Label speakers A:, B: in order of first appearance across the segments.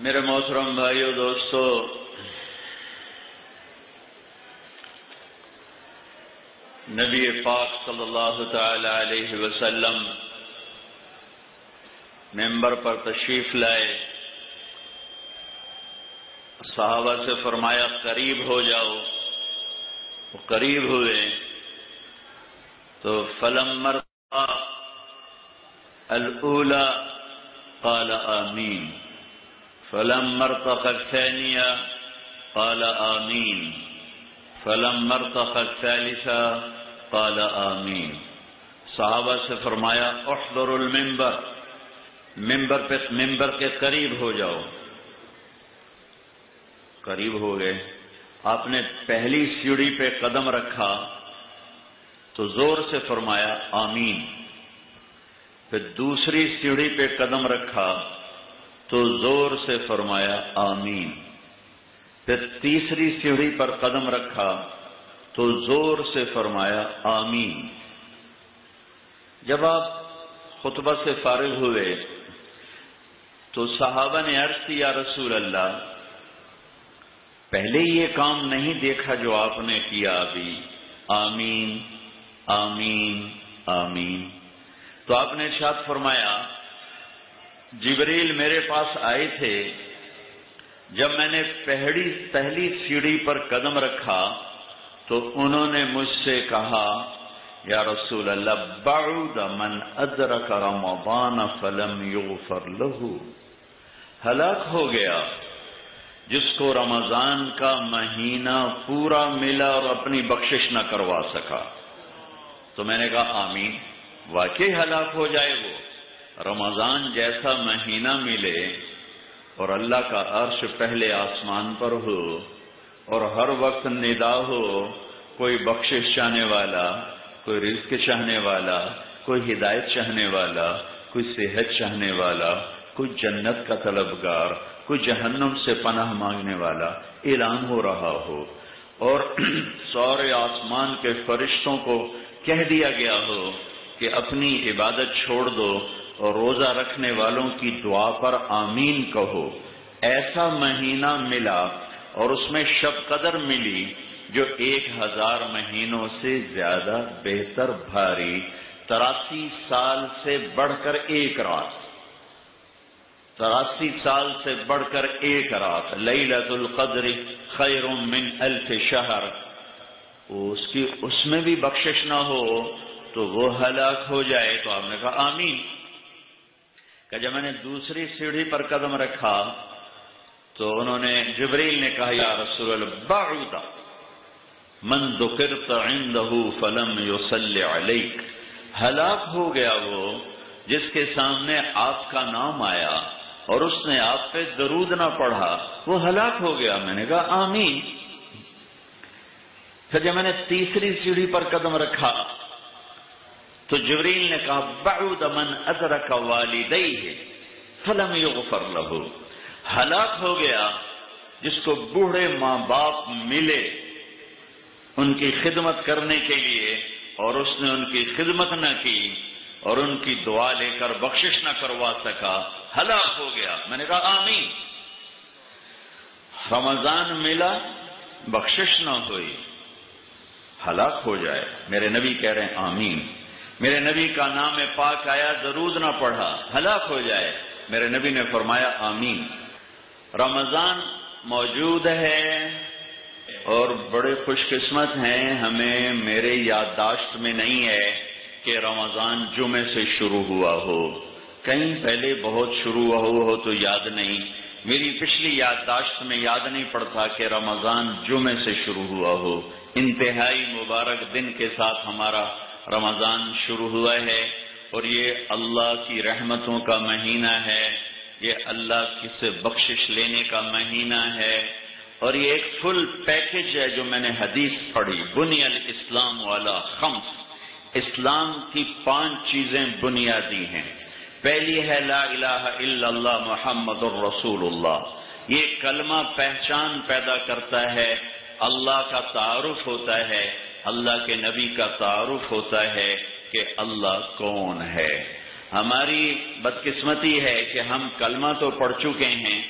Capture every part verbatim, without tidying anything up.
A: میرے محترم بھائیو دوستو، نبی پاک صلی اللہ تعالی علیہ وسلم ممبر پر تشریف لائے، صحابہ سے فرمایا قریب ہو جاؤ، وہ قریب ہوئے تو فلما ارتقى الاولى قال آمین، فلما ارتقى الثانية قال آمین، فلما ارتقى الثالثة قال آمین۔ صحابہ سے فرمایا احضروا المنبر، ممبر پہ ممبر کے قریب ہو جاؤ۔ قریب ہو گئے، آپ نے پہلی سیڑھی پہ قدم رکھا تو زور سے فرمایا آمین، پھر دوسری سیڑھی پہ قدم رکھا تو زور سے فرمایا آمین، پھر تیسری سیڑھی پر قدم رکھا تو زور سے فرمایا آمین۔ جب آپ خطبہ سے فارغ ہوئے تو صحابہ نے عرض کی یا رسول اللہ، پہلے یہ کام نہیں دیکھا جو آپ نے کیا ابھی، آمین آمین آمین۔ تو آپ نے ارشاد فرمایا جبریل میرے پاس آئے تھے، جب میں نے پہلی پہلی سیڑھی پر قدم رکھا تو انہوں نے مجھ سے کہا یا رسول اللہ بعد من ادرک رمضان فلم یغفر له، ہلاک ہو گیا جس کو رمضان کا مہینہ پورا ملا اور اپنی بخشش نہ کروا سکا۔ تو میں نے کہا آمین، واقعی ہلاک ہو جائے وہ، رمضان جیسا مہینہ ملے اور اللہ کا عرش پہلے آسمان پر ہو اور ہر وقت ندا ہو، کوئی بخشش چاہنے والا، کوئی رزق چاہنے والا، کوئی ہدایت چاہنے والا، کوئی صحت چاہنے والا، کوئی جنت کا طلبگار، کوئی جہنم سے پناہ مانگنے والا اعلان ہو رہا ہو، اور سارے آسمان کے فرشتوں کو کہہ دیا گیا ہو کہ اپنی عبادت چھوڑ دو اور روزہ رکھنے والوں کی دعا پر آمین کہو، ایسا مہینہ ملا اور اس میں شب قدر ملی جو ایک ہزار مہینوں سے زیادہ بہتر بھاری، تراسی سال سے بڑھ کر ایک رات، تراسی سال سے بڑھ کر ایک رات، لیلۃ القدر خیر من الف شہر، اس کی اس میں بھی بخشش نہ ہو تو وہ ہلاک ہو جائے۔ تو آپ نے کہا آمین۔ کہ جب میں نے دوسری سیڑھی پر قدم رکھا تو انہوں نے جبریل نے کہا یا رسول اللہ بعد من ذکرت عنده فلم یصلی علیک، ہلاک ہو گیا وہ جس کے سامنے آپ کا نام آیا اور اس نے آپ پہ درود نہ پڑھا، وہ ہلاک ہو گیا۔ میں نے کہا آمین۔ پھر جب میں نے تیسری سیڑھی پر قدم رکھا تو جبریل نے کہا بعد من ادرک والدیہ فلم یغفر له، ہلاک ہو گیا جس کو بوڑھے ماں باپ ملے ان کی خدمت کرنے کے لیے اور اس نے ان کی خدمت نہ کی اور ان کی دعا لے کر بخشش نہ کروا سکا، ہلاک ہو گیا۔ میں نے کہا آمین۔ رمضان ملا، بخشش نہ ہوئی، ہلاک ہو جائے۔ میرے نبی کہہ رہے ہیں آمین۔ میرے نبی کا نام پاک آیا، درود نہ پڑھا، ہلاک ہو جائے۔ میرے نبی نے فرمایا آمین۔ رمضان موجود ہے اور بڑے خوش قسمت ہیں، ہمیں میرے یادداشت میں نہیں ہے کہ رمضان جمعے سے شروع ہوا ہو، کہیں پہلے بہت شروع ہوا ہو تو یاد نہیں، میری پچھلی یادداشت میں یاد نہیں پڑتا کہ رمضان جمعے سے شروع ہوا ہو۔ انتہائی مبارک دن کے ساتھ ہمارا رمضان شروع ہوا ہے اور یہ اللہ کی رحمتوں کا مہینہ ہے، یہ اللہ کی سے بخشش لینے کا مہینہ ہے، اور یہ ایک فل پیکج ہے جو میں نے حدیث پڑھی، بنی الاسلام والا خمس، اسلام کی پانچ چیزیں بنیادی ہیں۔ پہلی ہے لا الہ الا اللہ محمد الرسول اللہ، یہ کلمہ پہچان پیدا کرتا ہے، اللہ کا تعارف ہوتا ہے، اللہ کے نبی کا تعارف ہوتا ہے کہ اللہ کون ہے۔ ہماری بدقسمتی ہے کہ ہم کلمہ تو پڑھ چکے ہیں،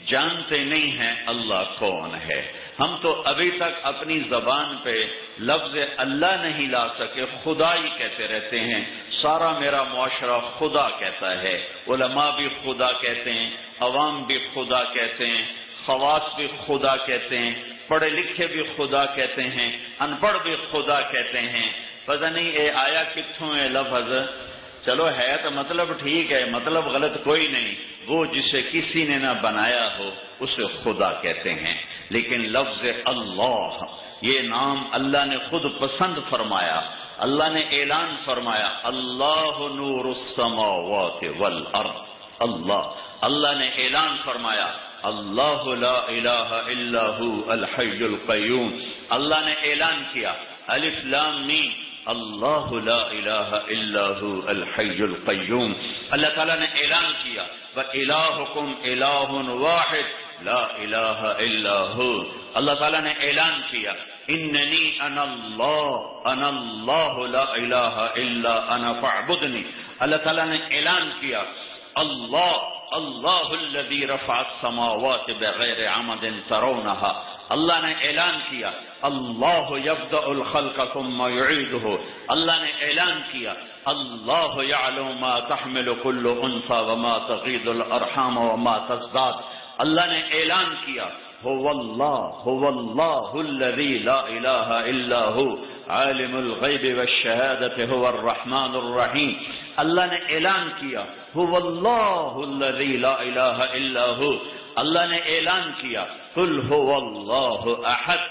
A: جانتے نہیں ہیں اللہ کون ہے۔ ہم تو ابھی تک اپنی زبان پہ لفظ اللہ نہیں لا سکے، خدا ہی کہتے رہتے ہیں۔ سارا میرا معاشرہ خدا کہتا ہے، علماء بھی خدا کہتے ہیں، عوام بھی خدا کہتے ہیں، خواص بھی خدا کہتے ہیں، پڑھے لکھے بھی خدا کہتے ہیں، ان پڑھ بھی خدا کہتے ہیں۔ پتہ نہیں اے آیا کتھوں ہے لفظ، چلو ہے تو مطلب ٹھیک ہے، مطلب غلط کوئی نہیں، وہ جسے کسی نے نہ بنایا ہو اسے خدا کہتے ہیں۔ لیکن لفظ اللہ، یہ نام اللہ نے خود پسند فرمایا، اللہ نے اعلان فرمایا اللہ نور السماوات والارض، اللہ اللہ نے اعلان فرمایا اللہ لا الہ الا هو الحی القیوم، اللہ نے اعلان کیا الف لام میم اللہ لا الہ الا هو الحی القیوم، اللہ تعالیٰ نے اعلان کیا وَإِلَٰهُكُمْ إِلَٰهٌ وَاحِدٌ لا الہ الا هو، اللہ تعالیٰ نے اعلان کیا اننی انا اللہ انا اللہ لا الہ الا انا فاعبدنی، اللہ تعالیٰ نے اعلان کیا اللہ اللہ الذی رفع السماوات بغیر عمد ترونها، اللہ نے اعلان کیا اللہ یبدأ الخلق ثم یعیدہ، اللہ نے اعلان کیا اللہ یعلم ما تحمل کل انثى وما تغیض الارحام وما تزداد، اللہ نے اعلان کیا هو اللہ هو اللہ الذی لا الہ الا هو عالم الغیب والشہادة هو الرحمن الرحیم، اللہ نے اعلان کیا هو اللہ الذی لا الہ الا هو، اللہ نے اعلان کیا قل هو اللہ احد،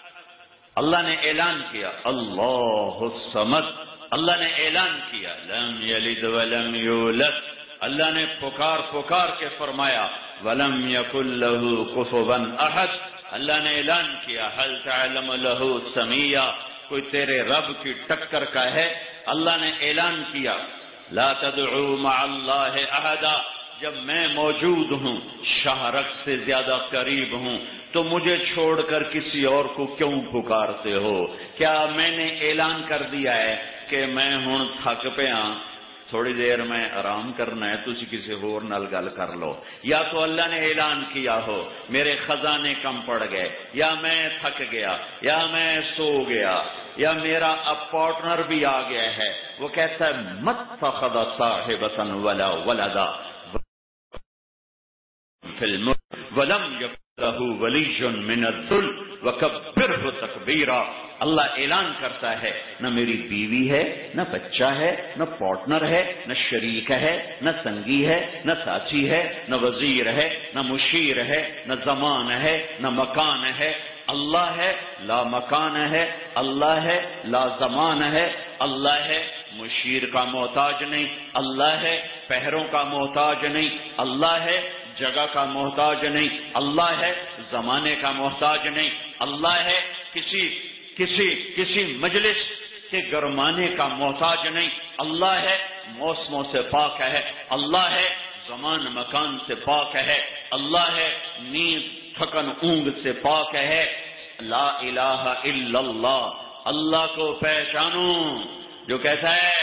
A: اللہ نے اعلان کیا اللہ الصمد، اللہ نے اعلان کیا لم یلد ولم یولد، اللہ نے پکار پکار کے فرمایا ولم یکن له کفوا احد، اللہ نے اعلان کیا هل تعلم له سمیہ، کوئی تیرے رب کی ٹکر کا ہے، اللہ نے اعلان کیا لا تدعو مع اللہ احدا، جب میں موجود ہوں شہرک سے زیادہ قریب ہوں تو مجھے چھوڑ کر کسی اور کو کیوں پکارتے ہو؟ کیا میں نے اعلان کر دیا ہے کہ میں ہوں تھک پیا تھوڑی دیر میں آرام کرنا ہے، تسی کسی اور نال گل کر لو، یا تو اللہ نے اعلان کیا ہو میرے خزانے کم پڑ گئے، یا میں تھک گیا، یا میں سو گیا، یا میرا اب پارٹنر بھی آ گیا ہے، وہ کہتا ہے متخذ صاحبۃ ولا ولدا فی الملک ولم یکن لہ ولی من الذل وکبرہ تکبیرا، اللہ اعلان کرتا ہے نہ میری بیوی ہے، نہ بچہ ہے، نہ پارٹنر ہے، نہ شریک ہے، نہ سنگی ہے، نہ ساتھی ہے، نہ وزیر ہے، نہ مشیر ہے، نہ زمان ہے، نہ مکان ہے، اللہ ہے لا مکان ہے، اللہ ہے لا زمان ہے، اللہ ہے مشیر کا محتاج نہیں، اللہ ہے پہروں کا محتاج نہیں، اللہ ہے جگہ کا محتاج نہیں، اللہ ہے زمانے کا محتاج نہیں، اللہ ہے کسی کسی کسی مجلس کے گرمانے کا محتاج نہیں، اللہ ہے موسموں سے پاک ہے، اللہ ہے زمان مکان سے پاک ہے، اللہ ہے نیند تھکن اونگ سے پاک ہے، لا الہ الا اللہ، اللہ کو پہچانو جو کہتا ہے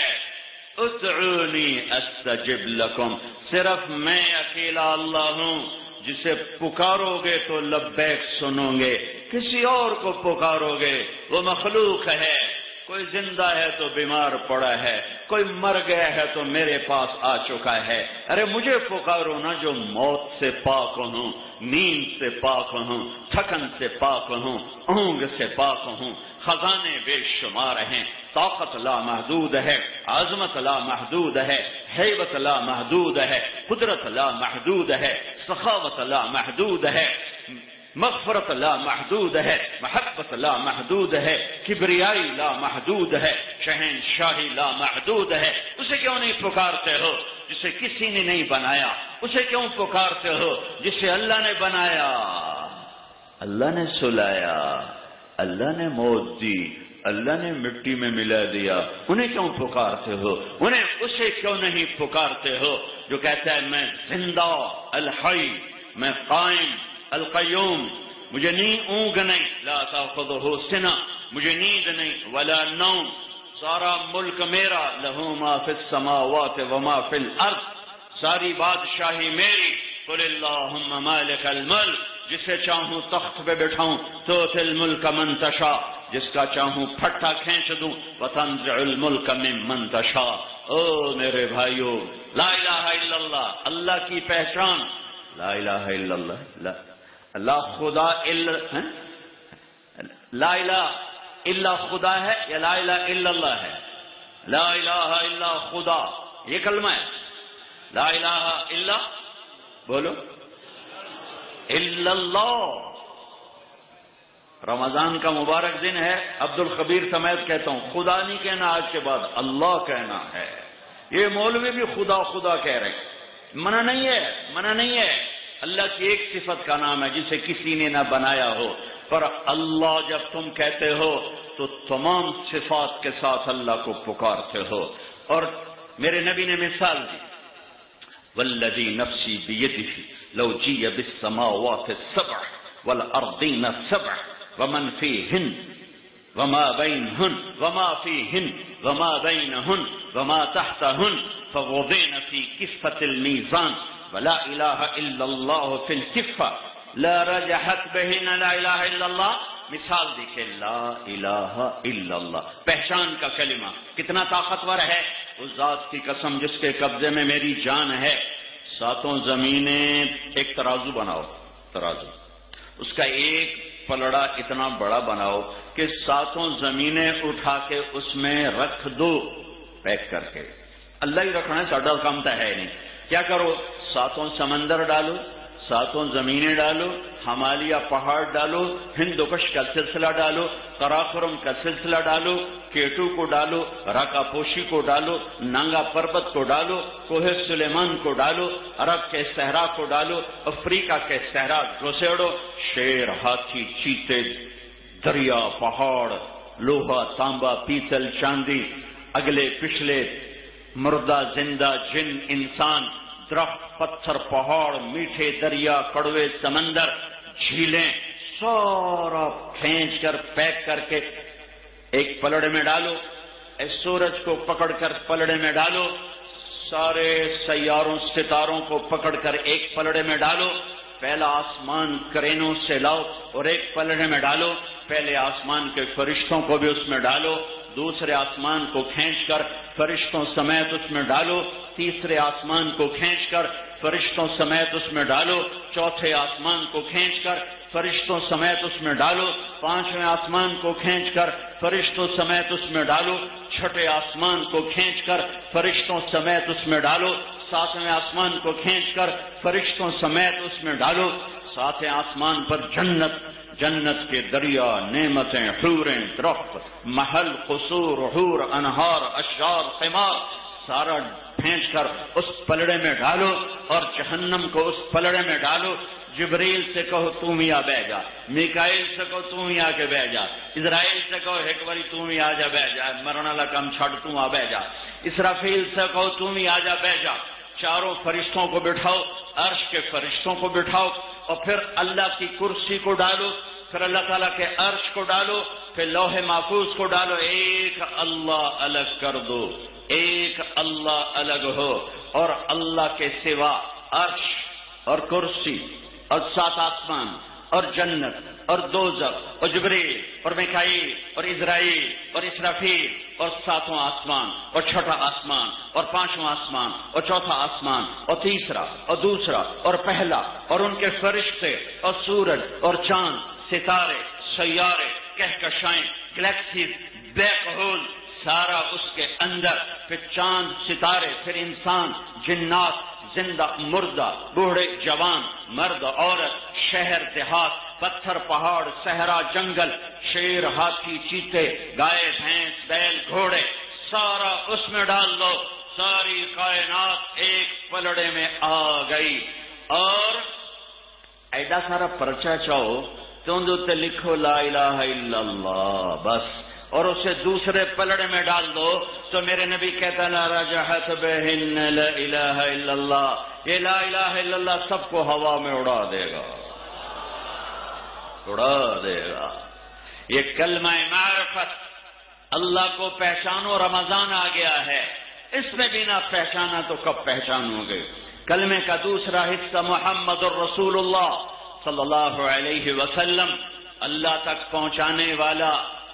A: ادعونی استجب لکم، صرف میں اکیلا اللہ ہوں، جسے پکارو گے تو لبیک سنو گے، کسی اور کو پکارو گے وہ مخلوق ہے، کوئی زندہ ہے تو بیمار پڑا ہے، کوئی مر گیا ہے تو میرے پاس آ چکا ہے، ارے مجھے پکارو نا جو موت سے پاک ہوں، نیند سے پاک ہوں، تھکن سے پاک ہوں، اونگ سے پاک ہوں، خزانے بے شمار ہیں، طاقت لا محدود ہے، عظمت لا محدود ہے، ہیبت لا محدود ہے، قدرت لا محدود ہے، سخاوت لا محدود ہے، مغفرت لا محدود ہے، محبت لا محدود ہے، کبریائی لا محدود ہے، شہنشاہی لا محدود ہے، اسے کیوں نہیں پکارتے ہو جسے کسی نے نہیں بنایا؟ اسے کیوں پکارتے ہو جسے اللہ نے بنایا، اللہ نے سلایا، اللہ نے موت دی، اللہ نے مٹی میں ملا دیا، انہیں کیوں پکارتے ہو؟ انہیں اسے کیوں نہیں پکارتے ہو جو کہتا ہے میں زندہ الحی، میں قائم القیوم، مجھے نیند اونگ نہیں، لا تاخذہ سنہ، مجھے نیند نہیں، ولا نوم، سارا ملک میرا، لہ ما فی السماوات وما فی الارض، ساری بادشاہی میری، قل اللہم مالک الملک، جسے چاہوں تخت پہ بٹھاؤں تؤتی الملک من تشاء، جس کا چاہوں پھٹا کھینچ دوں، وتنزع الملک ممن تشاء۔ او میرے بھائیو، لا الہ الا اللہ، اللہ کی پہچان، لا الہ الا اللہ، لا لا خدا الا لا الہ الا خدا ہے یا لا الہ الا اللہ ہے؟ لا الہ الا خدا، یہ کلمہ ہے۔ لا الہ الا، بولو، الا اللہ۔ رمضان کا مبارک دن ہے، عبد الخبیر سمیت کہتا ہوں، خدا نہیں کہنا آج کے بعد، اللہ کہنا ہے۔ یہ مولوی بھی خدا خدا کہہ رہے ہیں، منع نہیں ہے، منع نہیں ہے۔ اللہ کی ایک صفت کا نام ہے جسے کسی نے نہ بنایا ہو، پر اللہ جب تم کہتے ہو تو تمام صفات کے ساتھ اللہ کو پکارتے ہو۔ اور میرے نبی نے مثال دی، والذی نفسی بیدہ لو جیء بالسماوات السبع والارضین السبع ومن فیہن وما بینہن وما فیہن وما بینہن وما تحتہن فوضعن فی کفۃ المیزان ولا الہ الا اللہ فی الکفہ لا رجحت بہن لا الہ الا اللہ۔ مثال دیکھیں، لا الہ الا اللہ، پہچان کا کلمہ کتنا طاقتور ہے۔ اس ذات کی قسم جس کے قبضے میں میری جان ہے، ساتوں زمینیں، ایک ترازو بناؤ، ترازو، اس کا ایک پلڑا اتنا بڑا بناؤ کہ ساتوں زمینیں اٹھا کے اس میں رکھ دو، پیک کر کے۔ اللہ ہی رکھنا ہے، ساڈا کام تو ہے نہیں۔ کیا کرو، ساتوں سمندر ڈالو، ساتوں زمینیں ڈالو، ہمالیہ پہاڑ ڈالو، ہندوکش کا سلسلہ ڈالو، قراقرم کا سلسلہ ڈالو، کیٹو کو ڈالو، راکا پوشی کو ڈالو، نانگا پربت کو ڈالو، کوہ سلیمان کو ڈالو، عرب کے صحرا کو ڈالو، افریقہ کے صحرا گھسیڑو، شیر، ہاتھی، چیتے، دریا، پہاڑ، لوہا، تانبا، پیتل، چاندی، اگلے پچھلے، مردہ، زندہ، جن، انسان، درخت، پتھر، پہاڑ، میٹھے دریا، کڑوے سمندر، جھیلیں، سارا کھینچ کر پیک کر کے ایک پلڑے میں ڈالو۔ اس سورج کو پکڑ کر پلڑے میں ڈالو، سارے سیاروں ستاروں کو پکڑ کر ایک پلڑے میں ڈالو۔ پہلا آسمان کرینوں سے لاؤ اور ایک پلڑے میں ڈالو، پہلے آسمان کے فرشتوں کو بھی اس میں ڈالو، دوسرے آسمان کو کھینچ کر فرشتوں سمیت اس میں ڈالو، تیسرے آسمان کو کھینچ کر فرشتوں سمیت اس میں ڈالو، چوتھے آسمان کو کھینچ کر فرشتوں سمیت اس میں ڈالو، پانچویں آسمان کو کھینچ کر فرشتوں سمیت اس میں ڈالو، چھٹے آسمان کو کھینچ کر فرشتوں سمیت اس میں ڈالو، ساتویں آسمان کو کھینچ کر فرشتوں سمیت اس میں ڈالو، ساتویں آسمان پر جنت، جنت کے دریا، نعمتیں، حوریں، درخت، محل، قصور، حور، انہار، اشجار، ثمار، سارا پھینچ کر اس پلڑے میں ڈالو، اور جہنم کو اس پلڑے میں ڈالو۔ جبریل سے کہو تم ہی آ بہ جا، میکائیل سے کہو تم ہی آ کے بہ جا، اسرائیل سے کہو ایک باری تم ہی آ جا بہ جا، مرن والا کام چھڑ تم آ بہ جا، اسرافیل سے کہو تم ہی آ جا بہ جا۔ چاروں فرشتوں کو بٹھاؤ، عرش کے فرشتوں کو بٹھاؤ، اور پھر اللہ کی کرسی کو ڈالو، پھر اللہ تعالیٰ کے عرش کو ڈالو، پھر لوح محفوظ کو ڈالو، ایک اللہ الگ کر دو، ایک اللہ الگ ہو، اور اللہ کے سوا عرش اور کرسی اور سات آسمان اور جنت اور دوزخ اور جبریل اور میکائیل اور اسرائیل اور اسرافیل اور ساتواں آسمان اور چھٹا آسمان اور پانچواں آسمان اور چوتھا آسمان اور تیسرا اور دوسرا اور پہلا اور ان کے فرشتے اور سورج اور چاند، ستارے، سیارے، کہکشائیں، گلیکسیز، بلیک ہول، سارا اس کے اندر، پھر چاند، ستارے، پھر انسان، جنات، زندہ، مردہ، بوڑھے، جوان، مرد، عورت، شہر، دیہات، پتھر، پہاڑ، صحرا، جنگل، شیر، ہاتھی، چیتے، گائے، بھینس، بیل، گھوڑے، سارا اس میں ڈال دو، ساری کائنات ایک پلڑے میں آ گئی۔ اور ایڈا سارا پرچہ چاہو تو اندر لکھو لا الہ الا اللہ بس، اور اسے دوسرے پلڑے میں ڈال دو تو میرے نبی کہتا لا رجحت بہن لا الہ الا اللہ، یہ لا الہ الا اللہ سب کو ہوا میں اڑا دے گا، اڑا دے گا۔ یہ کلمہ معرفت، اللہ کو پہچانو، رمضان آ گیا ہے، اس میں بھی نہ پہچانا تو کب پہچانو گے؟ کلمے کا دوسرا حصہ محمد الرسول اللہ صلی اللہ علیہ وسلم، اللہ تک پہنچانے والا،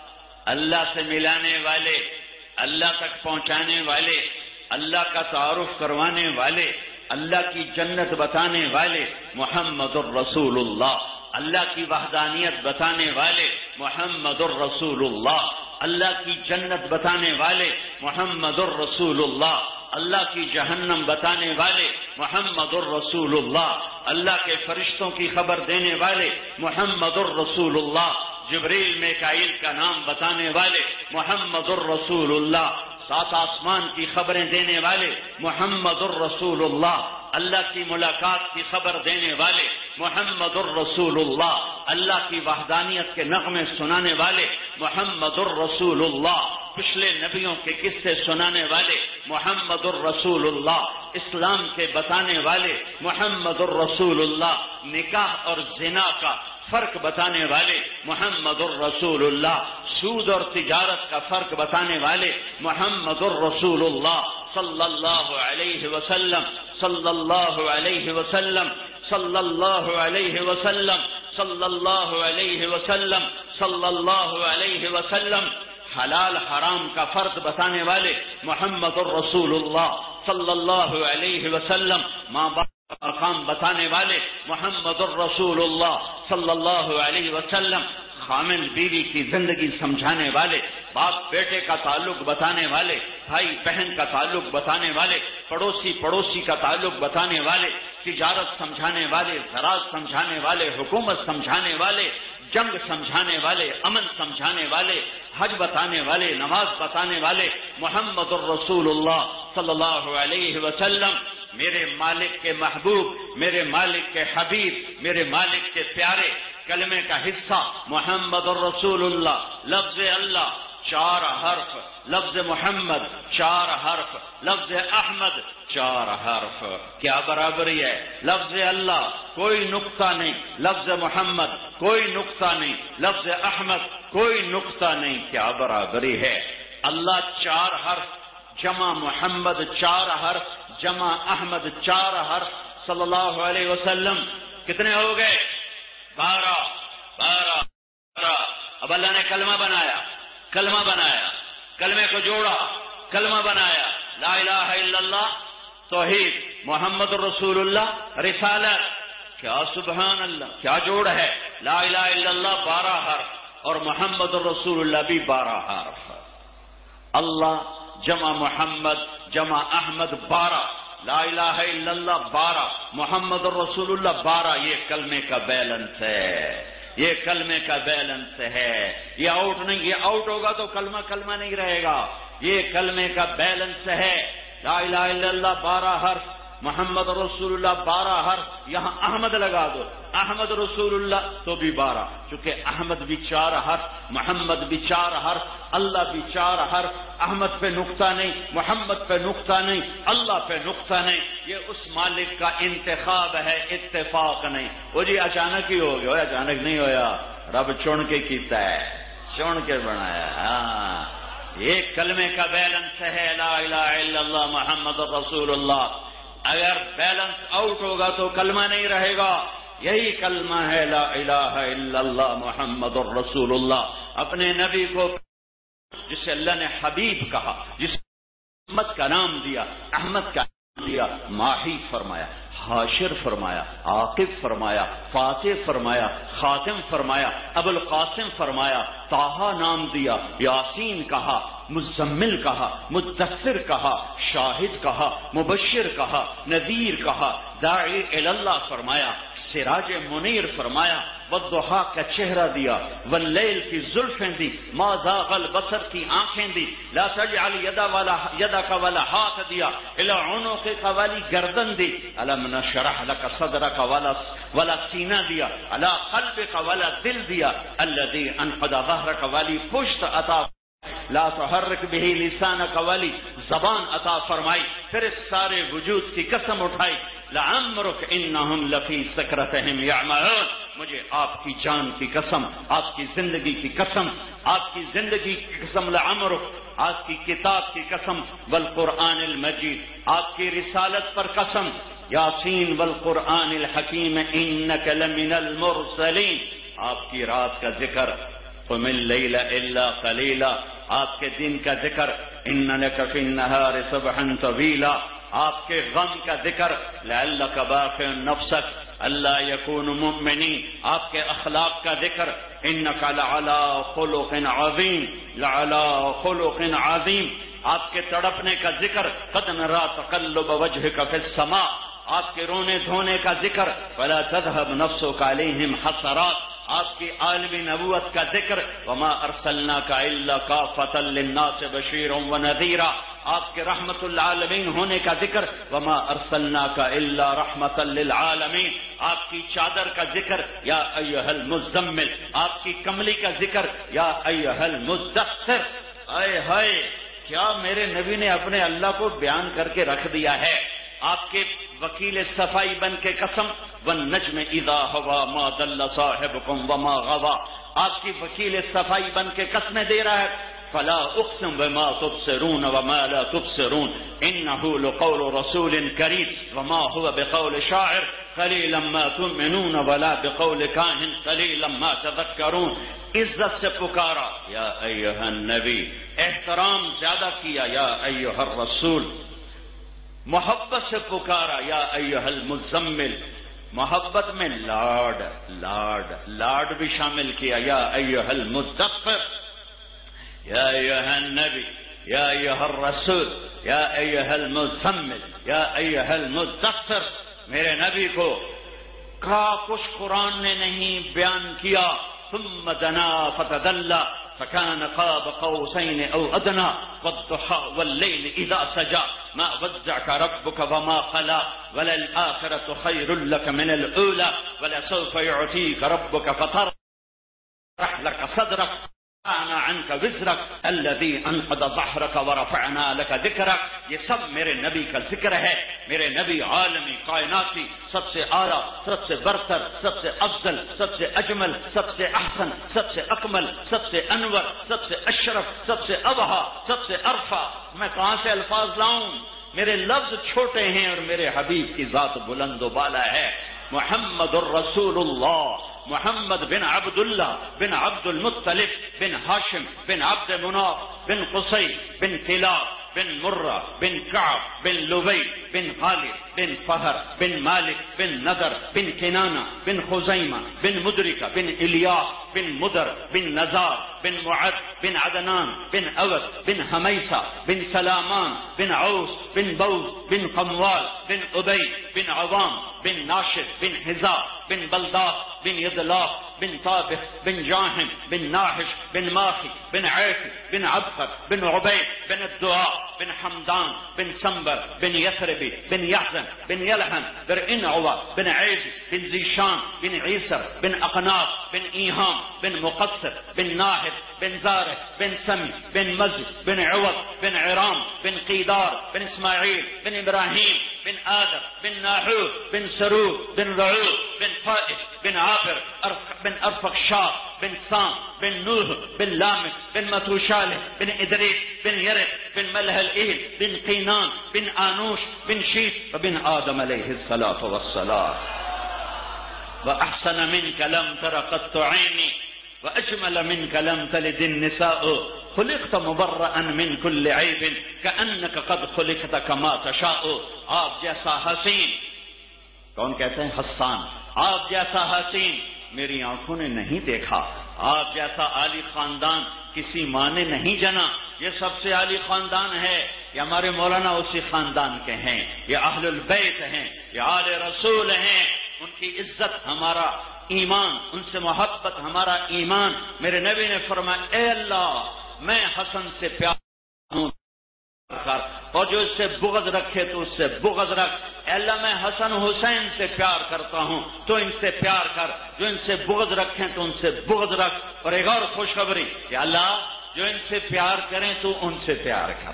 A: اللہ سے ملانے والے، اللہ تک پہنچانے والے، اللہ کا تعارف کروانے والے، اللہ کی جنت بتانے والے محمد الرسول اللہ، اللہ کی وحدانیت بتانے والے محمد الرسول اللہ، اللہ کی جنت بتانے والے محمد الرسول اللہ، اللہ کی جہنم بتانے والے محمد الرسول اللہ، اللہ کے فرشتوں کی خبر دینے والے محمد الرسول اللہ، جبریل میکائیل کا نام بتانے والے محمد الرسول اللہ، سات آسمان کی خبریں دینے والے محمد الرسول اللہ، اللہ کی ملاقات کی خبر دینے والے محمد الرسول اللہ، اللہ کی وحدانیت کے نغمے سنانے والے محمد الرسول اللہ، پچھلے نبیوں کے قصے سنانے والے محمد الرسول اللہ، اسلام کے بتانے والے محمد الرسول اللہ، نکاح اور زنا کا فرق بتانے والے محمد الرسول اللہ، سود اور تجارت کا فرق بتانے والے محمد الرسول اللہ صلی اللہ علیہ وسلم صلی اللہ علیہ وسلم صلی اللہ علیہ وسلم صلی اللہ علیہ وسلم صلی اللہ علیہ وسلم، حلال حرام کا فرق بتانے والے محمد الرسول اللہ صلی اللہ علیہ وسلم، ماں باپ کا مقام بتانے والے محمد الرسول اللہ صلی اللہ علیہ وسلم، خامن بیوی کی زندگی سمجھانے والے، باپ بیٹے کا تعلق بتانے والے، بھائی بہن کا تعلق بتانے والے، پڑوسی پڑوسی کا تعلق بتانے والے، تجارت سمجھانے والے، زراعت سمجھانے والے، حکومت سمجھانے والے، جنگ سمجھانے والے، امن سمجھانے والے، حج بتانے والے، نماز بتانے والے محمد الرسول اللہ صلی اللہ علیہ وسلم، میرے مالک کے محبوب، میرے مالک کے حبیب، میرے مالک کے پیارے، کلمے کا حصہ محمد الرسول اللہ، لفظ اللہ چار حرف، لفظ محمد چار حرف، لفظ احمد چار حرف، کیا برابری ہے؟ لفظ اللہ کوئی نقطہ نہیں، لفظ محمد کوئی نقطہ نہیں، لفظ احمد کوئی نقطہ نہیں، کیا برابری ہے؟ اللہ چار حرف، جمع محمد چار حرف، جمع احمد چار حرف، صلی اللہ علیہ وسلم، کتنے ہو گئے؟ بارہ بارہ بارہ۔ اب اللہ نے کلمہ بنایا، کلمہ بنایا، کلمے کو جوڑا، کلمہ بنایا، لا الہ الا اللہ، توحید، محمد رسول اللہ، رسالت، کیا سبحان اللہ، کیا جوڑ ہے؟ لا الہ الا اللہ بارہ حرف اور محمد رسول اللہ بھی بارہ حرف، اللہ جمع محمد جمع احمد بارہ، لا الہ الا اللہ بارہ، محمد الرسول اللہ بارہ، یہ کلمے کا بیلنس ہے، یہ کلمے کا بیلنس ہے، یہ آؤٹ نہیں، یہ آؤٹ ہوگا تو کلمہ کلمہ نہیں رہے گا، یہ کلمے کا بیلنس ہے، لا الہ الا اللہ بارہ حرف، محمد رسول اللہ بارہ حرف، یہاں احمد لگا دو، احمد رسول اللہ تو بھی بارہ، چونکہ احمد بھی چار حرف، محمد بھی چار حرف، اللہ بھی چار حرف، احمد پہ نقطہ نہیں، محمد پہ نقطہ نہیں، اللہ پہ نقطہ نہیں، یہ اس مالک کا انتخاب ہے، اتفاق نہیں۔ وہ جی اچانک ہی ہو گیا، اچانک نہیں ہویا، رب چن کے کیتا ہے، چن کے بنایا۔ ہاں یہ کلمے کا بیلنس ہے، لا الہ الا اللہ محمد رسول اللہ۔ اگر بیلنس آؤٹ ہوگا تو کلمہ نہیں رہے گا، یہی کلمہ ہے لا الہ الا اللہ محمد الرسول اللہ۔ اپنے نبی کو جسے اللہ نے حبیب کہا، جس احمد کا نام دیا، احمد کا نام دیا، ماہی فرمایا، حاشر فرمایا، عاقب فرمایا، فاتح فرمایا، خاتم فرمایا، ابو القاسم فرمایا، طٰہٰ نام دیا، یاسین کہا، مزمل کہا، مدثر کہا، شاہد کہا، مبشر کہا، نذیر کہا، داعی اللہ فرمایا، سراج منیر فرمایا، والضحیٰ کا چہرہ دیا، واللیل کی زلفیں دی، ما زاغ البصر کی آنکھیں دی، لا تجعل یدا والا یدا کا والا ہاتھ دیا، الی عنقک والی گردن دی، الم نشرح لک صدرک والا والا سینہ دیا، علی قلبک والا دل دیا، الذی انقض ظہرک والی پشت عطا، لا تحرک به لسانک والی زبان عطا فرمائی، پھر اس سارے وجود کی قسم اٹھائی، لعمرک انہم لفی سکرتہم یعمہون، مجھے آپ کی جان کی قسم، آپ کی زندگی کی قسم، آپ کی زندگی کی قسم، لعمرک، آپ کی کتاب کی قسم، والقرآن المجید، آپ کی رسالت پر قسم، یاسین والقرآن الحکیم انک لمن المرسلین. آپ کی رات کا ذکر قم اللیل الا قلیلا، آپ کے دن کا ذکر ان لک فی النہار سبحا طویلا، آپ کے غم کا ذکر لعلک باخع نفسک الا یکونوا مؤمنین، آپ کے اخلاق کا ذکر انک لعلی خلق عظیم لعلی خلق عظیم، آپ کے تڑپنے کا ذکر قد نری تقلب وجهک فی السماء، آپ کے رونے دھونے کا ذکر فلا تذهب نفسک علیہم حسرات، آپ کی عالمی نبوت کا ذکر وما ارسلناک الا کافۃ للناس بشیرا ونذیرا، آپ کے رحمت للعالمین ہونے کا ذکر وما ارسلناک الا رحمۃ للعالمین، آپ کی چادر کا ذکر یا ایھا المزمل، آپ کی کملی کا ذکر یا ایھا المدثر. اے ہائے کیا میرے نبی نے اپنے اللہ کو بیان کر کے رکھ دیا ہے. آپ کے وکیل صفائی بن کے قسم والنجم اذا ہوا ما ضل صاحبکم وما غوا، آپ کی وکیل صفائی بن کے قسمیں دے رہا ہے. فلا اقسم بما تبصرون وما لا تبصرون انه لقول رسول کریم وما هو بقول شاعر قلیلا ما تؤمنون ولا بقول کاہن قلیلا ما تذکرون. عزت سے پکارا یا ایھا النبی، احترام زیادہ کیا یا ایھا الرسول، محبت سے پکارا یا ایھا المزمل، محبت میں لاڈ لاڈ لاڈ بھی شامل کیا یا ایھا المدثر، یا ایھا النبی یا ایھا الرسول یا ایھا المزمل یا ایھا المدثر. میرے نبی کو کا کچھ قرآن نے نہیں بیان کیا. ثم دنا فتدلى فكان قاب قوسين او ادنى والضحى والليل اذا سجى ما ودعك ربك وما قلى وللآخرة خير لك من الاولى ولسوف يعطيك ربك فترح لك صدرك ووضعنا عنك وزرك الذي انقض ظهرك ورفعنا لك ذكرك. یہ سب میرے نبی کا ذکر ہے. میرے نبی عالمی کائناتی سب سے اعلیٰ، سب سے برتر، سب سے افضل، سب سے اجمل، سب سے احسن، سب سے اکمل، سب سے انور، سب سے اشرف، سب سے ابہا، سب سے ارفع. میں کہاں سے الفاظ لاؤں؟ میرے لفظ چھوٹے ہیں اور میرے حبیب کی ذات بلند و بالا ہے. محمد الرسول اللہ، محمد بن عبد اللہ بن عبد المطلب بن ہاشم بن عبد مناف بن قصی بن کلاب بن مرہ بن کعب بن لبی بن غالب بن فہر بن مالک بن نضر بن کنانہ بن خزیمہ بن مدرکہ بن الیاس بن مدر بن نزار بن معد بن عدنان بن اوس بن حمیسہ بن سلامان بن عوس بن بوز بن قموال بن ابی بن عوام بن ناشد بن حزا بن بلداد بن یدلاف بن طابخ بن جاہم بن ناحش بن ماخی بن عیف بن عبقر بن عبید بن الدعاء بن حمدان بن سنبر بن یثربی بن یحزن بن یلحن بن انعوى بن عیز بن زیشان بن عیسر بن اقناط بن ایہام بن مقصر بن ناحد بن زارع بن سمی بن مزی بن عوض بن عرام بن قیدار بن اسماعیل بن ابراہیم بن آدم بن ناحور بن سرور بن رعود بن فائد بن عابر بن ارفق شاہ بن سام بن نوح بن لامس بن متوشالح بن ادریس بن یرق بن ملح الإهل بن قینان بن آنوش بن شیث وبن آدم علیہ الصلاة والسلام. وأحسن منك لم تر قط عيني وأجمل منك لم تلد النساء خلقت مبرأ من كل عيب كأنك قد خلقت كما تشاء. آپ جیسا حسین، کون کہتے ہیں؟ حسان. آپ جیسا حسین میری آنکھوں نے نہیں دیکھا. آپ جیسا عالی خاندان کسی ماں نے نہیں جنا. یہ سب سے عالی خاندان ہے. یہ ہمارے مولانا اسی خاندان کے ہیں. یہ اہل البیت ہیں. یہ آل رسول ہیں. ان کی عزت ہمارا ایمان، ان سے محبت ہمارا ایمان. میرے نبی نے فرمایا اے اللہ میں حسن سے پیار ہوں اور جو اس سے بغض رکھے تو اس سے بغض رکھ. اے اللہ میں حسن حسین سے پیار کرتا ہوں تو ان سے پیار کر. جو ان سے بغض رکھیں تو ان سے بغض رکھ. اور ایک اور خوشخبری کہ اللہ جو ان سے پیار کریں تو ان سے پیار کر.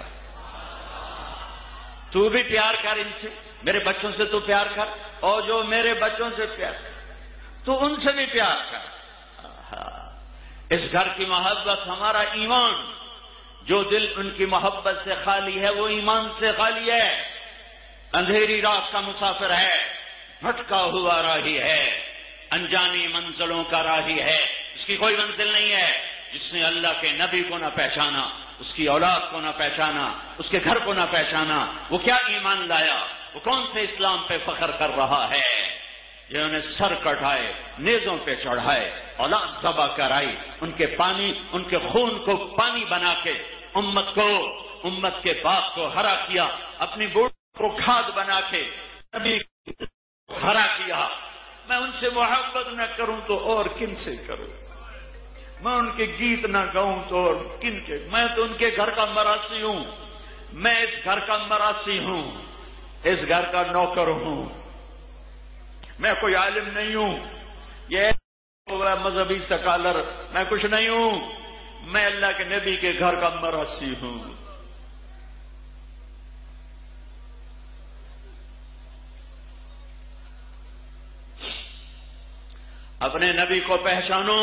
A: تو بھی پیار کر ان سے. میرے بچوں سے تو پیار کر اور جو میرے بچوں سے پیار کر تو ان سے بھی پیار کر. اس گھر کی محبت ہمارا ایمان. جو دل ان کی محبت سے خالی ہے وہ ایمان سے خالی ہے. اندھیری رات کا مسافر ہے، بھٹکا ہوا راہی ہے، انجانی منزلوں کا راہی ہے، اس کی کوئی منزل نہیں ہے۔ جس نے اللہ کے نبی کو نہ پہچانا، اس کی اولاد کو نہ پہچانا، اس کے گھر کو نہ پہچانا، وہ کیا ایمان لایا؟ وہ کون سے اسلام پہ فخر کر رہا ہے؟ جنہوں نے سر کٹائے، نیزوں پہ چڑھائے، اولاد ذبح کرائی، ان کے پانی ان کے خون کو پانی بنا کے امت کو امت کے باپ کو ہرا کیا، اپنی بوٹ کو کھاد بنا کے نبی کو ہرا کیا۔ میں ان سے محبت نہ کروں تو اور کن سے کروں؟ میں ان کے گیت نہ گاؤں تو اور کن کے؟ میں تو ان کے گھر کا مراسی ہوں، میں اس گھر کا مراسی ہوں، اس گھر کا نوکر ہوں، میں کوئی عالم نہیں ہوں، یہ مذہبی سکالر میں کچھ نہیں ہوں، میں اللہ کے نبی کے گھر کا مراسی ہوں۔ اپنے نبی کو پہچانو،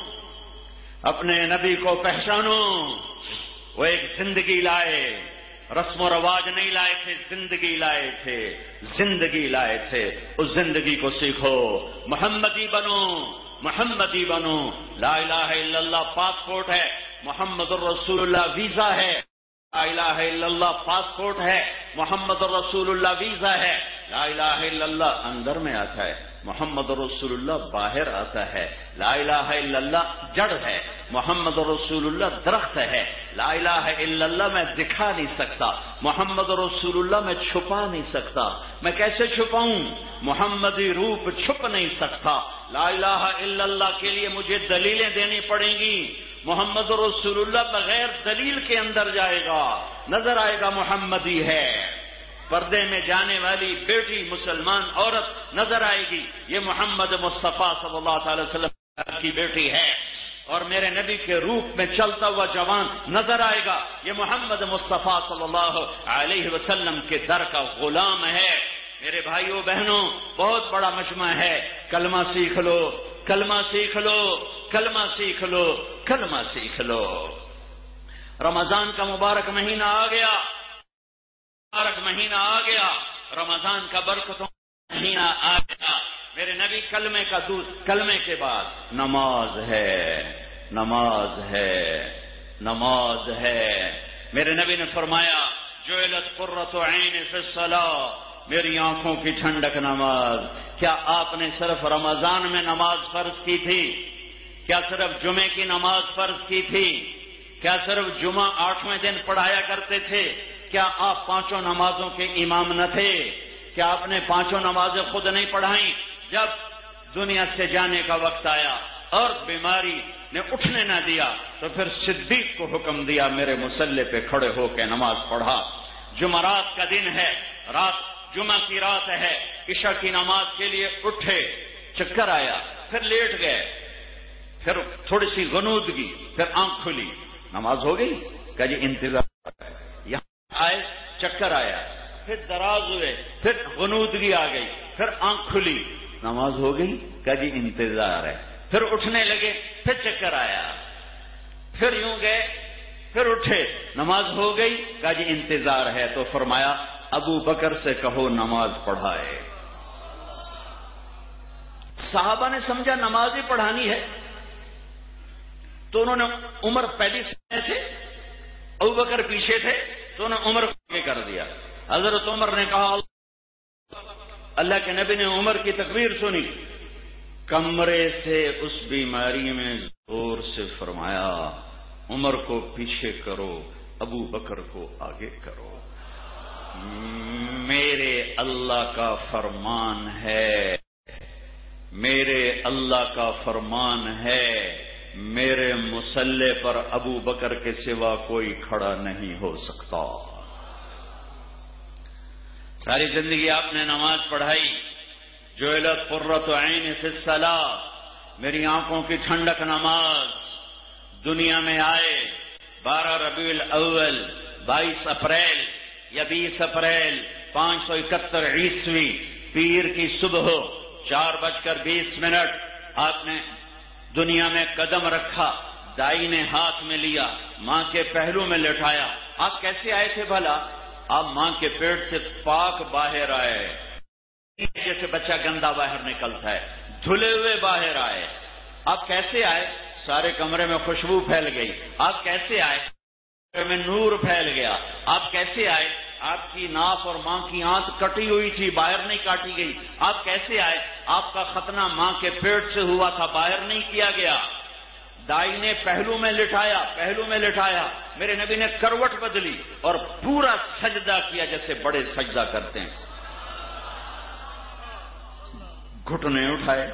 A: اپنے نبی کو پہچانو۔ وہ ایک زندگی لائے، رسم و رواج نہیں لائے تھے، زندگی لائے تھے، زندگی لائے تھے۔ اس زندگی کو سیکھو، محمدی بنو، محمدی بنو۔ لا الہ الا اللہ پاسپورٹ ہے، محمد الرسول اللہ ویزا ہے۔ لا الہ الا اللہ پاسپورٹ ہے، محمد الرسول اللہ ویزا ہے۔ لا الہ الا اللہ اندر میں آتا ہے، محمد رسول اللہ باہر آتا ہے۔ لا الہ الا اللہ جڑ ہے، محمد رسول اللہ درخت ہے۔ لا الہ الا اللہ میں دکھا نہیں سکتا، محمد رسول اللہ میں چھپا نہیں سکتا۔ میں کیسے چھپاؤں؟ محمدی روپ چھپ نہیں سکتا۔ لا الہ الا اللہ کے لیے مجھے دلیلیں دینی پڑیں گی۔ محمد رسول اللہ بغیر دلیل کے اندر جائے گا، نظر آئے گا محمدی ہے۔ پردے میں جانے والی بیٹی مسلمان عورت نظر آئے گی، یہ محمد مصطفیٰ صلی اللہ تعالی وسلم کی بیٹی ہے۔ اور میرے نبی کے روپ میں چلتا ہوا جوان نظر آئے گا، یہ محمد مصطفیٰ صلی اللہ علیہ وسلم کے در کا غلام ہے۔ میرے بھائیوں بہنوں، بہت بڑا مجمع ہے، کلمہ سیکھ لو، کلمہ سیکھ لو، کلمہ سیکھ لو، کلمہ سیکھ لو۔ رمضان کا مبارک مہینہ آ گیا، مبارک مہینہ آ گیا، رمضان کا برکتوں مہینہ آ گیا۔ میرے نبی کلمے کا دودھ، کلمے کے بعد نماز ہے، نماز ہے، نماز ہے۔ میرے نبی نے فرمایا جعلت قرۃ عین فی الصلاۃ، میری آنکھوں کی ٹھنڈک نماز۔ کیا آپ نے صرف رمضان میں نماز فرض کی تھی؟ کیا صرف جمعے کی نماز فرض کی تھی؟ کیا صرف جمعہ آٹھویں دن پڑھایا کرتے تھے؟ کیا آپ پانچوں نمازوں کے امام نہ تھے؟ کیا آپ نے پانچوں نمازیں خود نہیں پڑھائیں؟ جب دنیا سے جانے کا وقت آیا اور بیماری نے اٹھنے نہ دیا تو پھر صدیق کو حکم دیا، میرے مصلی پہ کھڑے ہو کے نماز پڑھا۔ جمعرات کا دن ہے، رات جمعہ کی رات ہے، عشاء کی نماز کے لیے اٹھے، چکر آیا، پھر لیٹ گئے، پھر تھوڑی سی غنودگی، پھر آنکھ کھلی، نماز ہو گئی؟ کہ جی انتظار یہاں آئے، چکر آیا، پھر دراز ہوئے، پھر غنودگی آ گئی، پھر آنکھ کھلی، نماز ہو گئی؟ کہ جی انتظار ہے، پھر اٹھنے لگے، پھر چکر آیا، پھر یوں گئے، پھر اٹھے، نماز ہو گئی؟ کہ جی انتظار ہے۔ تو فرمایا ابو بکر سے کہو نماز پڑھائے۔ صحابہ نے سمجھا نماز ہی پڑھانی ہے تو انہوں نے عمر پہلی سے تھے، ابو بکر پیچھے تھے تو انہوں نے عمر کو آگے کر دیا۔ حضرت عمر نے کہا، اللہ کے نبی نے عمر کی تکبیر سنی، کمرے سے اس بیماری میں زور سے فرمایا عمر کو پیچھے کرو، ابو بکر کو آگے کرو۔ میرے اللہ کا فرمان ہے، میرے اللہ کا فرمان ہے، میرے مصلی پر ابو بکر کے سوا کوئی کھڑا نہیں ہو سکتا۔ ساری زندگی آپ نے نماز پڑھائی، جعلت قرۃ عین فی الصلاۃ، میری آنکھوں کی ٹھنڈک نماز۔ دنیا میں آئے بارہ ربیع الاول، بائیس اپریل یا بیس اپریل پانچ سو اکہتر عیسوی، پیر کی صبح چار بج کر بیس منٹ آپ نے دنیا میں قدم رکھا، دائیں نے ہاتھ میں لیا، ماں کے پہلو میں لٹایا۔ آپ کیسے آئے تھے بھلا؟ آپ ماں کے پیٹ سے پاک باہر آئے، جیسے بچہ گندا باہر نکلتا ہے، دھلے ہوئے باہر آئے۔ آپ کیسے آئے؟ سارے کمرے میں خوشبو پھیل گئی۔ آپ کیسے آئے؟ کمرے میں نور پھیل گیا۔ آپ کیسے آئے؟ آپ کی ناف اور ماں کی آنت کٹی ہوئی تھی، باہر نہیں کاٹی گئی۔ آپ کیسے آئے؟ آپ کا ختنہ ماں کے پیٹ سے ہوا تھا، باہر نہیں کیا گیا۔ دائی نے پہلو میں لٹایا، پہلو میں لٹایا، میرے نبی نے کروٹ بدلی اور پورا سجدہ کیا جیسے بڑے سجدہ کرتے ہیں۔ گھٹنے اٹھائے،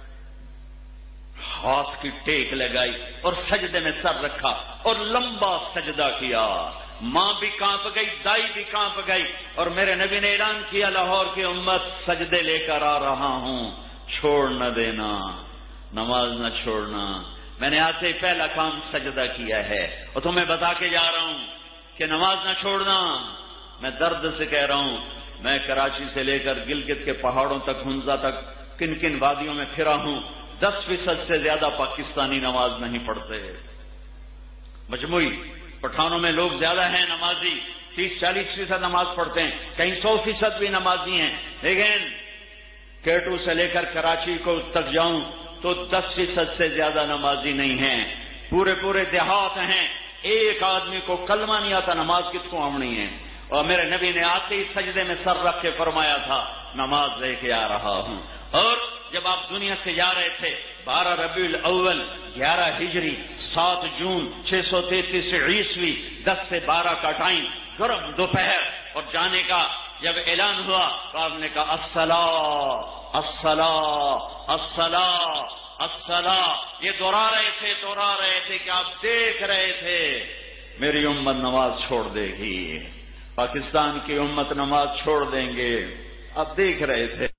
A: ہاتھ کی ٹیک لگائی اور سجدے میں سر رکھا اور لمبا سجدہ کیا۔ ماں بھی کانپ گئی، دائی بھی کانپ گئی، اور میرے نبی نے اعلان کیا، لاہور کی امت سجدے لے کر آ رہا ہوں، چھوڑ نہ دینا، نماز نہ چھوڑنا۔ میں نے آتے ہی پہلا کام سجدہ کیا ہے، اور تمہیں بتا کے جا رہا ہوں کہ نماز نہ چھوڑنا۔ میں درد سے کہہ رہا ہوں، میں کراچی سے لے کر گلگت کے پہاڑوں تک، ہنزا تک، کن کن وادیوں میں پھرا ہوں، دس فیصد سے زیادہ پاکستانی نماز نہیں پڑھتے۔ مجموعی پٹھانوں میں لوگ زیادہ ہیں نمازی، تیس چالیس فیصد نماز پڑھتے ہیں، کہیں سو فیصد بھی نمازی ہیں، لیکن کیٹو سے لے کر کراچی کو تک جاؤں تو دس فیصد سے زیادہ نمازی نہیں ہیں۔ پورے پورے دیہات ہیں، ایک آدمی کو کلمہ نہیں آتا، نماز کس کو آمنی ہے؟ اور میرے نبی نے آتے ہی سجدے میں سر رکھ کے فرمایا تھا، نماز لے کے آ رہا ہوں۔ اور جب آپ دنیا سے جا رہے تھے، بارہ ربیع الاول، گیارہ ہجری، سات جون چھ سو تینتیس عیسوی، دس سے بارہ کا ٹائم، گرم دوپہر، اور جانے کا جب اعلان ہوا تو آپ نے کہا الصلاۃ الصلاۃ الصلاۃ الصلاۃ۔ یہ دوہرا رہے تھے دوہرا رہے تھے کہ آپ دیکھ رہے تھے میری امت نماز چھوڑ دے گی، پاکستان کی امت نماز چھوڑ دیں گے، آپ دیکھ رہے تھے۔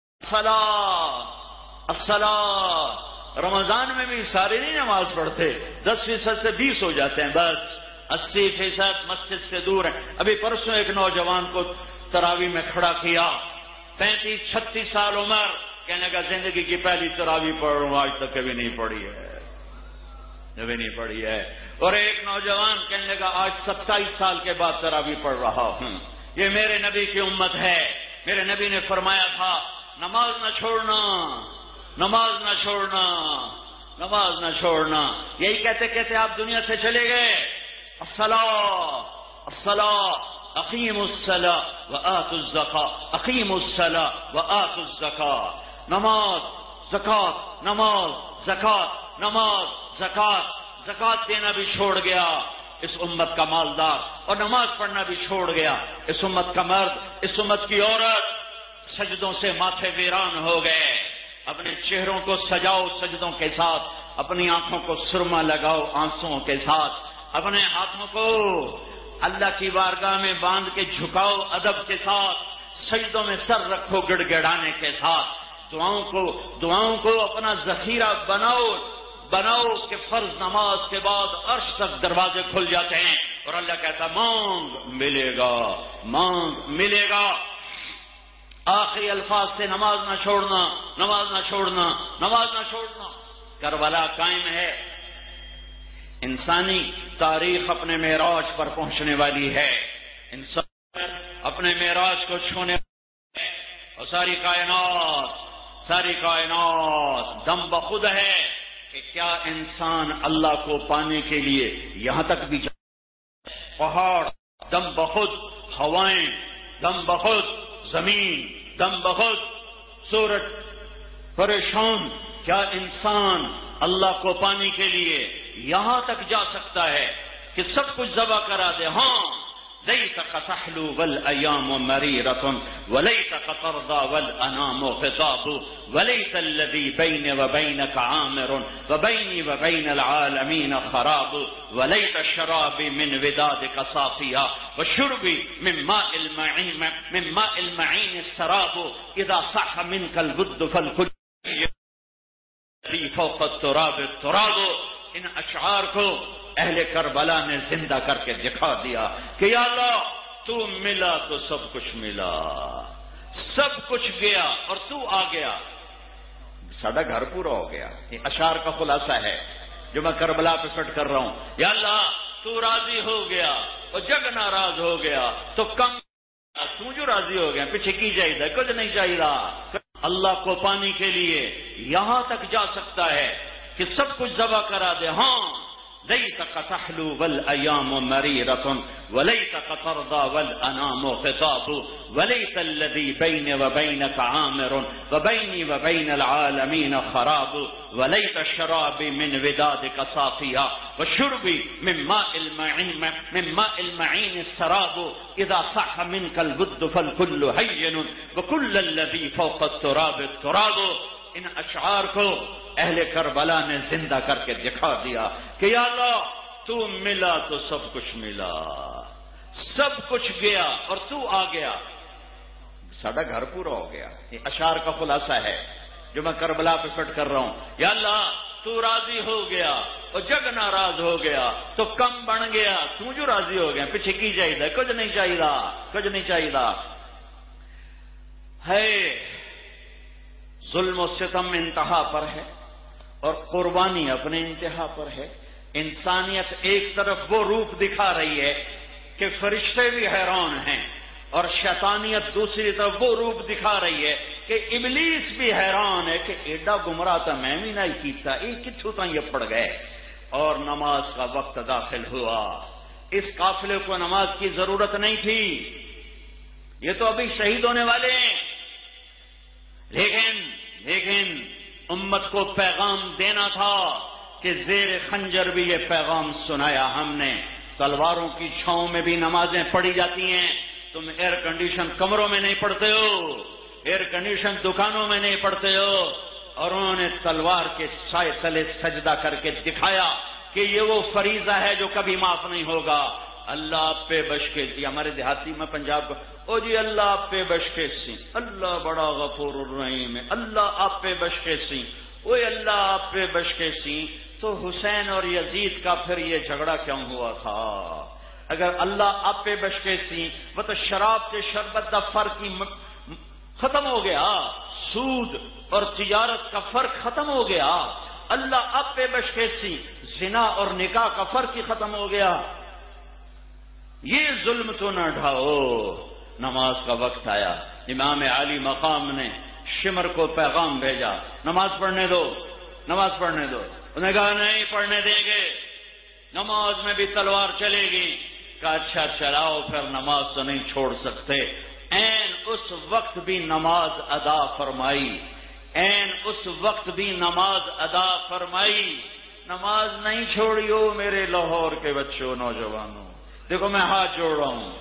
A: الصلاۃ الصلاۃ۔ رمضان میں بھی سارے نہیں نماز پڑھتے، دس فیصد سے بیس ہو جاتے ہیں بس، اسی فیصد مسجد سے دور ہیں۔ ابھی پرسوں ایک نوجوان کو تراویح میں کھڑا کیا، پینتیس چھتیس سال عمر، کہنے کا زندگی کی پہلی تراویح پڑھ رہا ہوں، آج تک کبھی نہیں پڑھی ہے، کبھی نہیں پڑھی ہے۔ اور ایک نوجوان کہنے لگا آج ستائیس سال کے بعد تراویح پڑھ رہا ہوں۔ یہ میرے نبی کی امت ہے۔ میرے نبی نے فرمایا تھا نماز نہ چھوڑنا، نماز نہ چھوڑنا، نماز نہ چھوڑنا۔ یہی کہتے کہتے آپ دنیا سے چلے گئے۔ الصلاۃ الصلاۃ، اقیموا الصلاۃ وآتوا الزکاۃ، اقیموا الصلاۃ وآتوا الزکاۃ۔ نماز، زکات، نماز، زکات، نماز، زکات۔ زکات دینا بھی چھوڑ گیا اس امت کا مالدار، اور نماز پڑھنا بھی چھوڑ گیا اس امت کا مرد، اس امت کی عورت۔ سجدوں سے ماتھے ویران ہو گئے۔ اپنے چہروں کو سجاؤ سجدوں کے ساتھ، اپنی آنکھوں کو سرما لگاؤ آنسوؤں کے ساتھ، اپنے ہاتھوں کو اللہ کی بارگاہ میں باندھ کے جھکاؤ ادب کے ساتھ، سجدوں میں سر رکھو گڑ گڑانے کے ساتھ۔ دعاؤں کو دعاؤں کو اپنا ذخیرہ بناؤ بناؤ کہ فرض نماز کے بعد عرش تک دروازے کھل جاتے ہیں، اور اللہ کہتا مانگ ملے گا، مانگ ملے گا۔ آخری الفاظ سے نماز نہ چھوڑنا، نماز نہ چھوڑنا، نماز نہ چھوڑنا۔ کربلا قائم ہے، انسانی تاریخ اپنے معراج پر پہنچنے والی ہے، انسان اپنے معراج کو چھونے والی ہے، اور ساری کائنات ساری کائنات دم بخود ہے کہ کیا انسان اللہ کو پانے کے لیے یہاں تک بھی جائے۔ پہاڑ دم بخود، ہوائیں دم بخود، زمین دم بخود، سورج پریشان، کیا انسان اللہ کو پانے کے لیے یہاں تک جا سکتا ہے کہ سب کچھ ذبح کرا دے؟ ہاں، ليس كتحلو والأيام مريرة وليس كترضى والأنام خطاب وليس الذي بيني وبينك عامر وبيني وبين العالمين خراب وليس شرابي من ودادك صافيا وشربي من ماء المعين من ماء المعين السراب إذا صح منك الود فالكل فوق التراب التراب۔ ان اشعار کو اہل کربلا نے زندہ کر کے دکھا دیا کہ یا اللہ تو ملا تو سب کچھ ملا، سب کچھ گیا اور تو آ گیا، ساڈا گھر پورا ہو گیا۔ یہ اشعار کا خلاصہ ہے جو میں کربلا پہ سٹ کر رہا ہوں۔ یا اللہ تو راضی ہو گیا اور جگ ناراض ہو گیا تو کم تو جو راضی ہو گیا پیچھے کی چاہیے کچھ نہیں چاہیے. اللہ کو پانے کے لیے یہاں تک جا سکتا ہے کہ سب کچھ ذبح کرا دے. ہاں لیتک تحلو والایام مریرۃ ولیتک ترضى والانام خطاب ولیت الذی بینی وبینک عامر وبینی وبین العالمین خراب ولیت الشراب من ودادک صافیا وشربی من ماء المعین من ماء المعین السراب اذا صح منک الود فالکل ہین وکل الذی فوق التراب التراب. ان اشعار کو اہل کربلا نے زندہ کر کے دکھا دیا کہ یا اللہ تو ملا تو سب کچھ ملا, سب کچھ گیا اور تو آ گیا, ساڈا گھر پورا ہو گیا. یہ اشعار کا خلاصہ ہے جو میں کربلا پہ فٹ کر رہا ہوں. یا اللہ تو راضی ہو گیا اور جگ ناراض ہو گیا تو کم بن گیا تو جو راضی ہو گیا پیچھے کی چاہیے کچھ نہیں چاہیے کچھ نہیں چاہیے. ہے ظلم و ستم انتہا پر ہے اور قربانی اپنے انتہا پر ہے. انسانیت ایک طرف وہ روپ دکھا رہی ہے کہ فرشتے بھی حیران ہیں اور شیطانیت دوسری طرف وہ روپ دکھا رہی ہے کہ ابلیس بھی حیران ہے کہ ایڈا گمراہ تھا میں بھی نہیں کیتا یہ کتھوں تھا یہ پڑ گئے. اور نماز کا وقت داخل ہوا. اس قافلے کو نماز کی ضرورت نہیں تھی, یہ تو ابھی شہید ہونے والے ہیں. لیکن لیکن امت کو پیغام دینا تھا کہ زیر خنجر بھی یہ پیغام سنایا ہم نے. تلواروں کی چھاؤں میں بھی نمازیں پڑھی جاتی ہیں. تم ایئر کنڈیشن کمروں میں نہیں پڑھتے ہو, ایئر کنڈیشن دکانوں میں نہیں پڑھتے ہو. اور انہوں نے تلوار کے سائے تلے سجدہ کر کے دکھایا کہ یہ وہ فریضہ ہے جو کبھی معاف نہیں ہوگا. اللہ آپ پہ بش کے سی, ہمارے دیہاتی میں پنجاب کو او جی اللہ آپ پہ بش کے سی, اللہ بڑا غفور الرحیم ہے, اللہ آپ پہ بش کے سی, اوے اللہ آپ پہ بش کے سی. تو حسین اور یزید کا پھر یہ جھگڑا کیوں ہوا تھا؟ اگر اللہ آپ پہ بش کے سی وہ تو شراب کے شربت دا فرق ہی ختم ہو گیا, سود اور تجارت کا فرق ختم ہو گیا. اللہ آپ پہ بش کے سی زنا اور نکاح کا فرق ہی ختم ہو گیا. یہ ظلم تو نہ ڈھاؤ. نماز کا وقت آیا, امام عالی مقام نے شمر کو پیغام بھیجا نماز پڑھنے دو نماز پڑھنے دو. انہوں نے کہا نہیں پڑھنے دیں گے, نماز میں بھی تلوار چلے گی. کہا اچھا چلاؤ, پھر نماز تو نہیں چھوڑ سکتے. این اس وقت بھی نماز ادا فرمائی, این اس وقت بھی نماز ادا فرمائی. نماز نہیں چھوڑی ہو میرے لاہور کے بچوں نوجوانوں. دیکھو میں ہاتھ جوڑ رہا ہوں,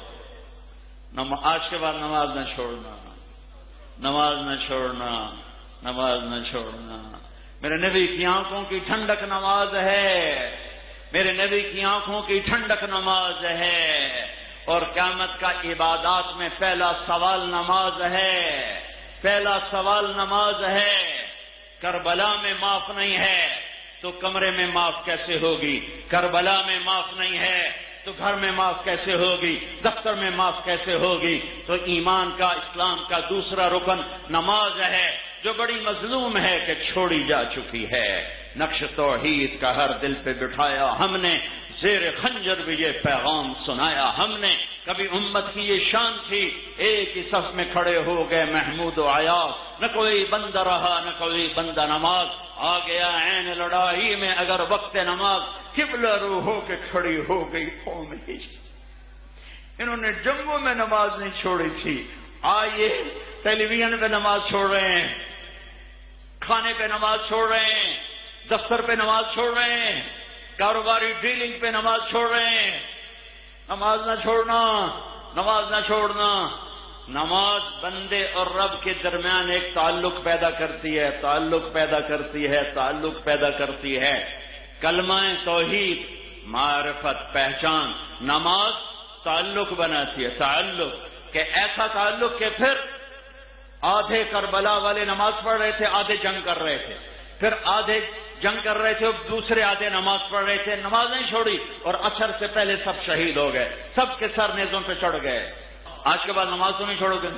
A: آج کے بعد نماز نہ چھوڑنا, نماز نہ چھوڑنا, نماز نہ چھوڑنا. میرے نبی کی آنکھوں کی ٹھنڈک نماز ہے, میرے نبی کی آنکھوں کی ٹھنڈک نماز ہے. اور قیامت کا عبادات میں پہلا سوال نماز ہے, پہلا سوال نماز ہے. کربلا میں معاف نہیں ہے تو کمرے میں معاف کیسے ہوگی؟ کربلا میں معاف نہیں ہے تو گھر میں معاف کیسے ہوگی؟ دفتر میں معاف کیسے ہوگی؟ تو ایمان کا, اسلام کا دوسرا رکن نماز ہے جو بڑی مظلوم ہے کہ چھوڑی جا چکی ہے. نقش توحید کا ہر دل پہ بٹھایا ہم نے, زیر خنجر بھی یہ پیغام سنایا ہم نے. کبھی امت کی یہ شان تھی ایک ہی صف میں کھڑے ہو گئے محمود و عیاض, نہ کوئی بندہ رہا نہ کوئی بندہ نماز. آ گیا عین لڑائی میں اگر وقت نماز, قبلہ رو ہو کے کھڑی ہو گئی قوم ہی. انہوں نے جنگوں میں نماز نہیں چھوڑی تھی, آئیے ٹیلی ویژن پہ نماز چھوڑ رہے ہیں, کھانے پہ نماز چھوڑ رہے ہیں, دفتر پہ نماز چھوڑ رہے ہیں, کاروباری ڈیلنگ پہ نماز چھوڑ رہے ہیں. نماز نہ چھوڑنا, نماز نہ چھوڑنا. نماز بندے اور رب کے درمیان ایک تعلق پیدا کرتی ہے, تعلق پیدا کرتی ہے, تعلق پیدا کرتی ہے. کلمہ توحید, معرفت, پہچان. نماز تعلق بناتی ہے, تعلق کہ ایسا تعلق کہ پھر آدھے کربلا والے نماز پڑھ رہے تھے, آدھے جنگ کر رہے تھے, پھر آدھے جنگ کر رہے تھے, دوسرے آدھے نماز پڑھ رہے تھے, نماز نہیں چھوڑی. اور عصر سے پہلے سب شہید ہو گئے, سب کے سر نیزوں پہ چڑھ گئے. آج کے بعد نماز تو نہیں چھوڑو گے.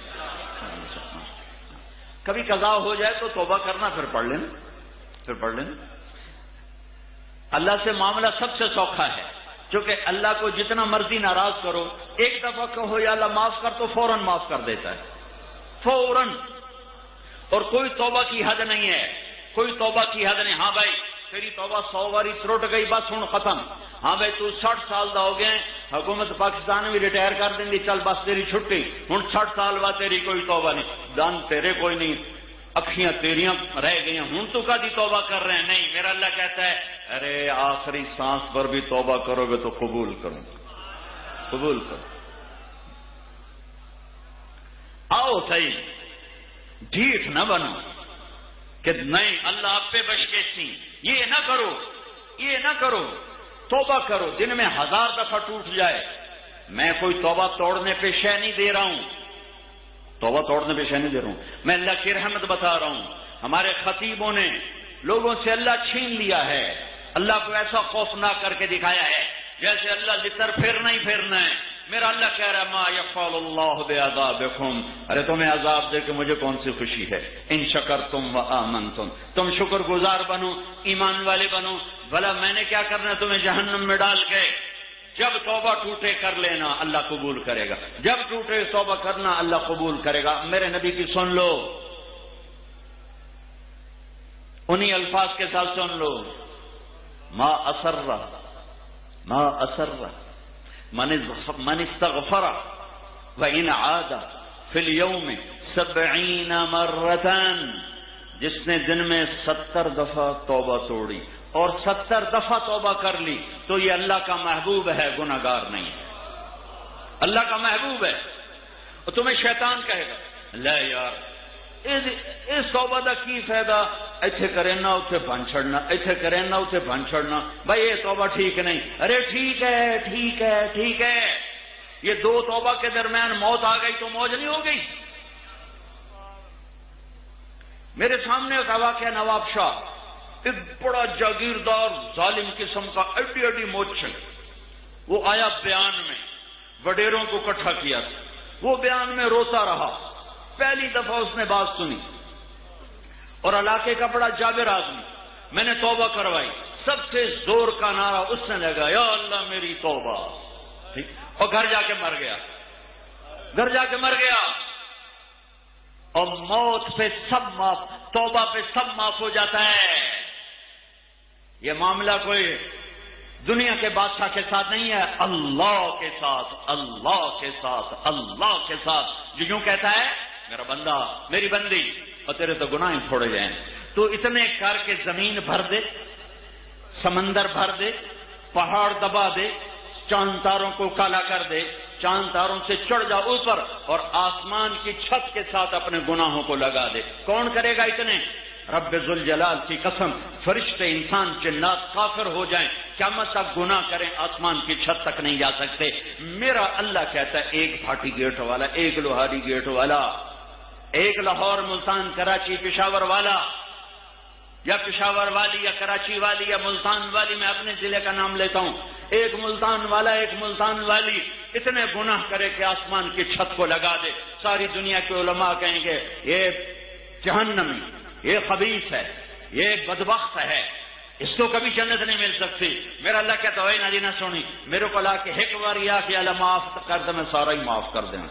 A: کبھی قضا ہو جائے تو توبہ کرنا, پھر پڑھ لینا, پھر پڑھ لینا. اللہ سے معاملہ سب سے سوکھا ہے. چونکہ اللہ کو جتنا مرضی ناراض کرو، ایک دفعہ کہو یا اللہ معاف کر تو فوراً معاف کر دیتا ہے، فوراً. اور کوئی توبہ کی حد نہیں ہے، کوئی توبہ کی حد نہیں. ہاں بھائی تیری توبہ سو باری ترٹ گئی، بس ہوں ختم. ہاں بھائی تو سٹھ سال دا ہو گئے، حکومت پاکستان بھی ریٹائر کر دیں گی، چل بس تیری چھٹی، ہوں سٹھ سال بعد تیری کوئی توبہ نہیں، دان تیرے کوئی نہیں، اکھیاں تیریاں رہ گئی، ہوں تو کدی توبہ کر رہے ہیں؟ نہیں. میرا اللہ کہتا ہے ارے آخری سانس پر بھی توبہ کرو گے تو قبول کروں، قبول کرو. آؤ صحیح، ڈھیٹ نہ بنو کہ نہیں اللہ آپ پہ بشکش نہیں. یہ نہ کرو، یہ نہ کرو، توبہ کرو. دن میں ہزار دفعہ ٹوٹ جائے، میں کوئی توبہ توڑنے پہ شے نہیں دے رہا ہوں، توبہ توڑنے پہ شے نہیں دے رہا ہوں، میں اللہ کی رحمت بتا رہا ہوں. ہمارے خطیبوں نے لوگوں سے اللہ چھین لیا ہے، اللہ کو ایسا خوفناک کر کے دکھایا ہے جیسے اللہ لتر پھیرنا ہی پھیرنا ہے. میرا اللہ کہہ رہا ہے ما یفعل اللہ بعذابکم، ارے تمہیں عذاب دے کے مجھے کون سی خوشی ہے. ان شکرتم و آمنتم، تم شکر گزار بنو، ایمان والے بنو. بھلا میں نے کیا کرنا تمہیں جہنم میں ڈال کے؟ جب توبہ ٹوٹے کر لینا، اللہ قبول کرے گا. جب ٹوٹے توبہ کرنا، اللہ قبول کرے گا. میرے نبی کی سن لو، انہی الفاظ کے ساتھ سن لو. ما اسر ما اسر من استغفر وان عاد فی اليوم سبعین مرتان، جس نے دن میں ستر دفعہ توبہ توڑی اور ستر دفعہ توبہ کر لی تو یہ اللہ کا محبوب ہے، گناہگار نہیں ہے. اللہ کا محبوب ہے. اور تمہیں شیطان کہے گا لا یار اس توبہ دا کی فائدہ، ایتھے کرے نہ اتھے بن چھڑنا، ایتھے کرے نہ اتھے بن چھڑنا، بھائی یہ توبہ ٹھیک نہیں. ارے ٹھیک ہے ٹھیک ہے ٹھیک ہے، یہ دو توبہ کے درمیان موت آ گئی تو موج نہیں ہو گئی. میرے سامنے ایک واقعہ نواب شاہ، ایک بڑا جاگیردار ظالم قسم کا ایڈی ایڈی موچن، وہ آیا بیان میں، وڈیروں کو اکٹھا کیا تھا. وہ بیان میں روتا رہا. پہلی دفعہ اس نے بات سنی اور علاقے کا بڑا جابر آدمی، میں نے توبہ کروائی. سب سے زور کا نعرہ اس نے لگا یا اللہ میری توبہ، اور گھر جا کے مر گیا. گھر جا کے مر گیا. اور موت پہ سب معاف، توبہ پہ سب معاف ہو جاتا ہے. یہ معاملہ کوئی دنیا کے بادشاہ کے ساتھ نہیں ہے، اللہ کے ساتھ، اللہ کے ساتھ، اللہ کے ساتھ. جو یوں کہتا ہے میرا بندہ میری بندی اور تیرے تو گناہ چھوڑے جائیں، تو اتنے کر کے زمین بھر دے، سمندر بھر دے، پہاڑ دبا دے، چاند تاروں کو کالا کر دے، چاند تاروں سے چڑھ جا اوپر اور آسمان کی چھت کے ساتھ اپنے گناہوں کو لگا دے. کون کرے گا اتنے؟ رب ذوالجلال کی قسم، فرشتے انسان جنات کافر ہو جائیں، قیامت تک گناہ کریں، آسمان کی چھت تک نہیں جا سکتے. میرا اللہ کہتا ہے ایک بھاٹی گیٹ والا، ایک لوہاری گیٹ والا، ایک لاہور ملتان کراچی پشاور والا، یا پشاور والی یا کراچی والی یا ملتان والی، میں اپنے ضلع کا نام لیتا ہوں، ایک ملتان والا ایک ملتان والی اتنے گناہ کرے کہ آسمان کی چھت کو لگا دے. ساری دنیا کے علماء کہیں گے یہ جہنمی، یہ خبیث ہے، یہ بدبخت ہے، اس کو کبھی جنت نہیں مل سکتی. میرا اللہ کہتا ہے نہ نہ سونی، میرے کو لا کے ایک بار یا کہ اللہ معاف کر دے، میں سارا ہی معاف کر دیں.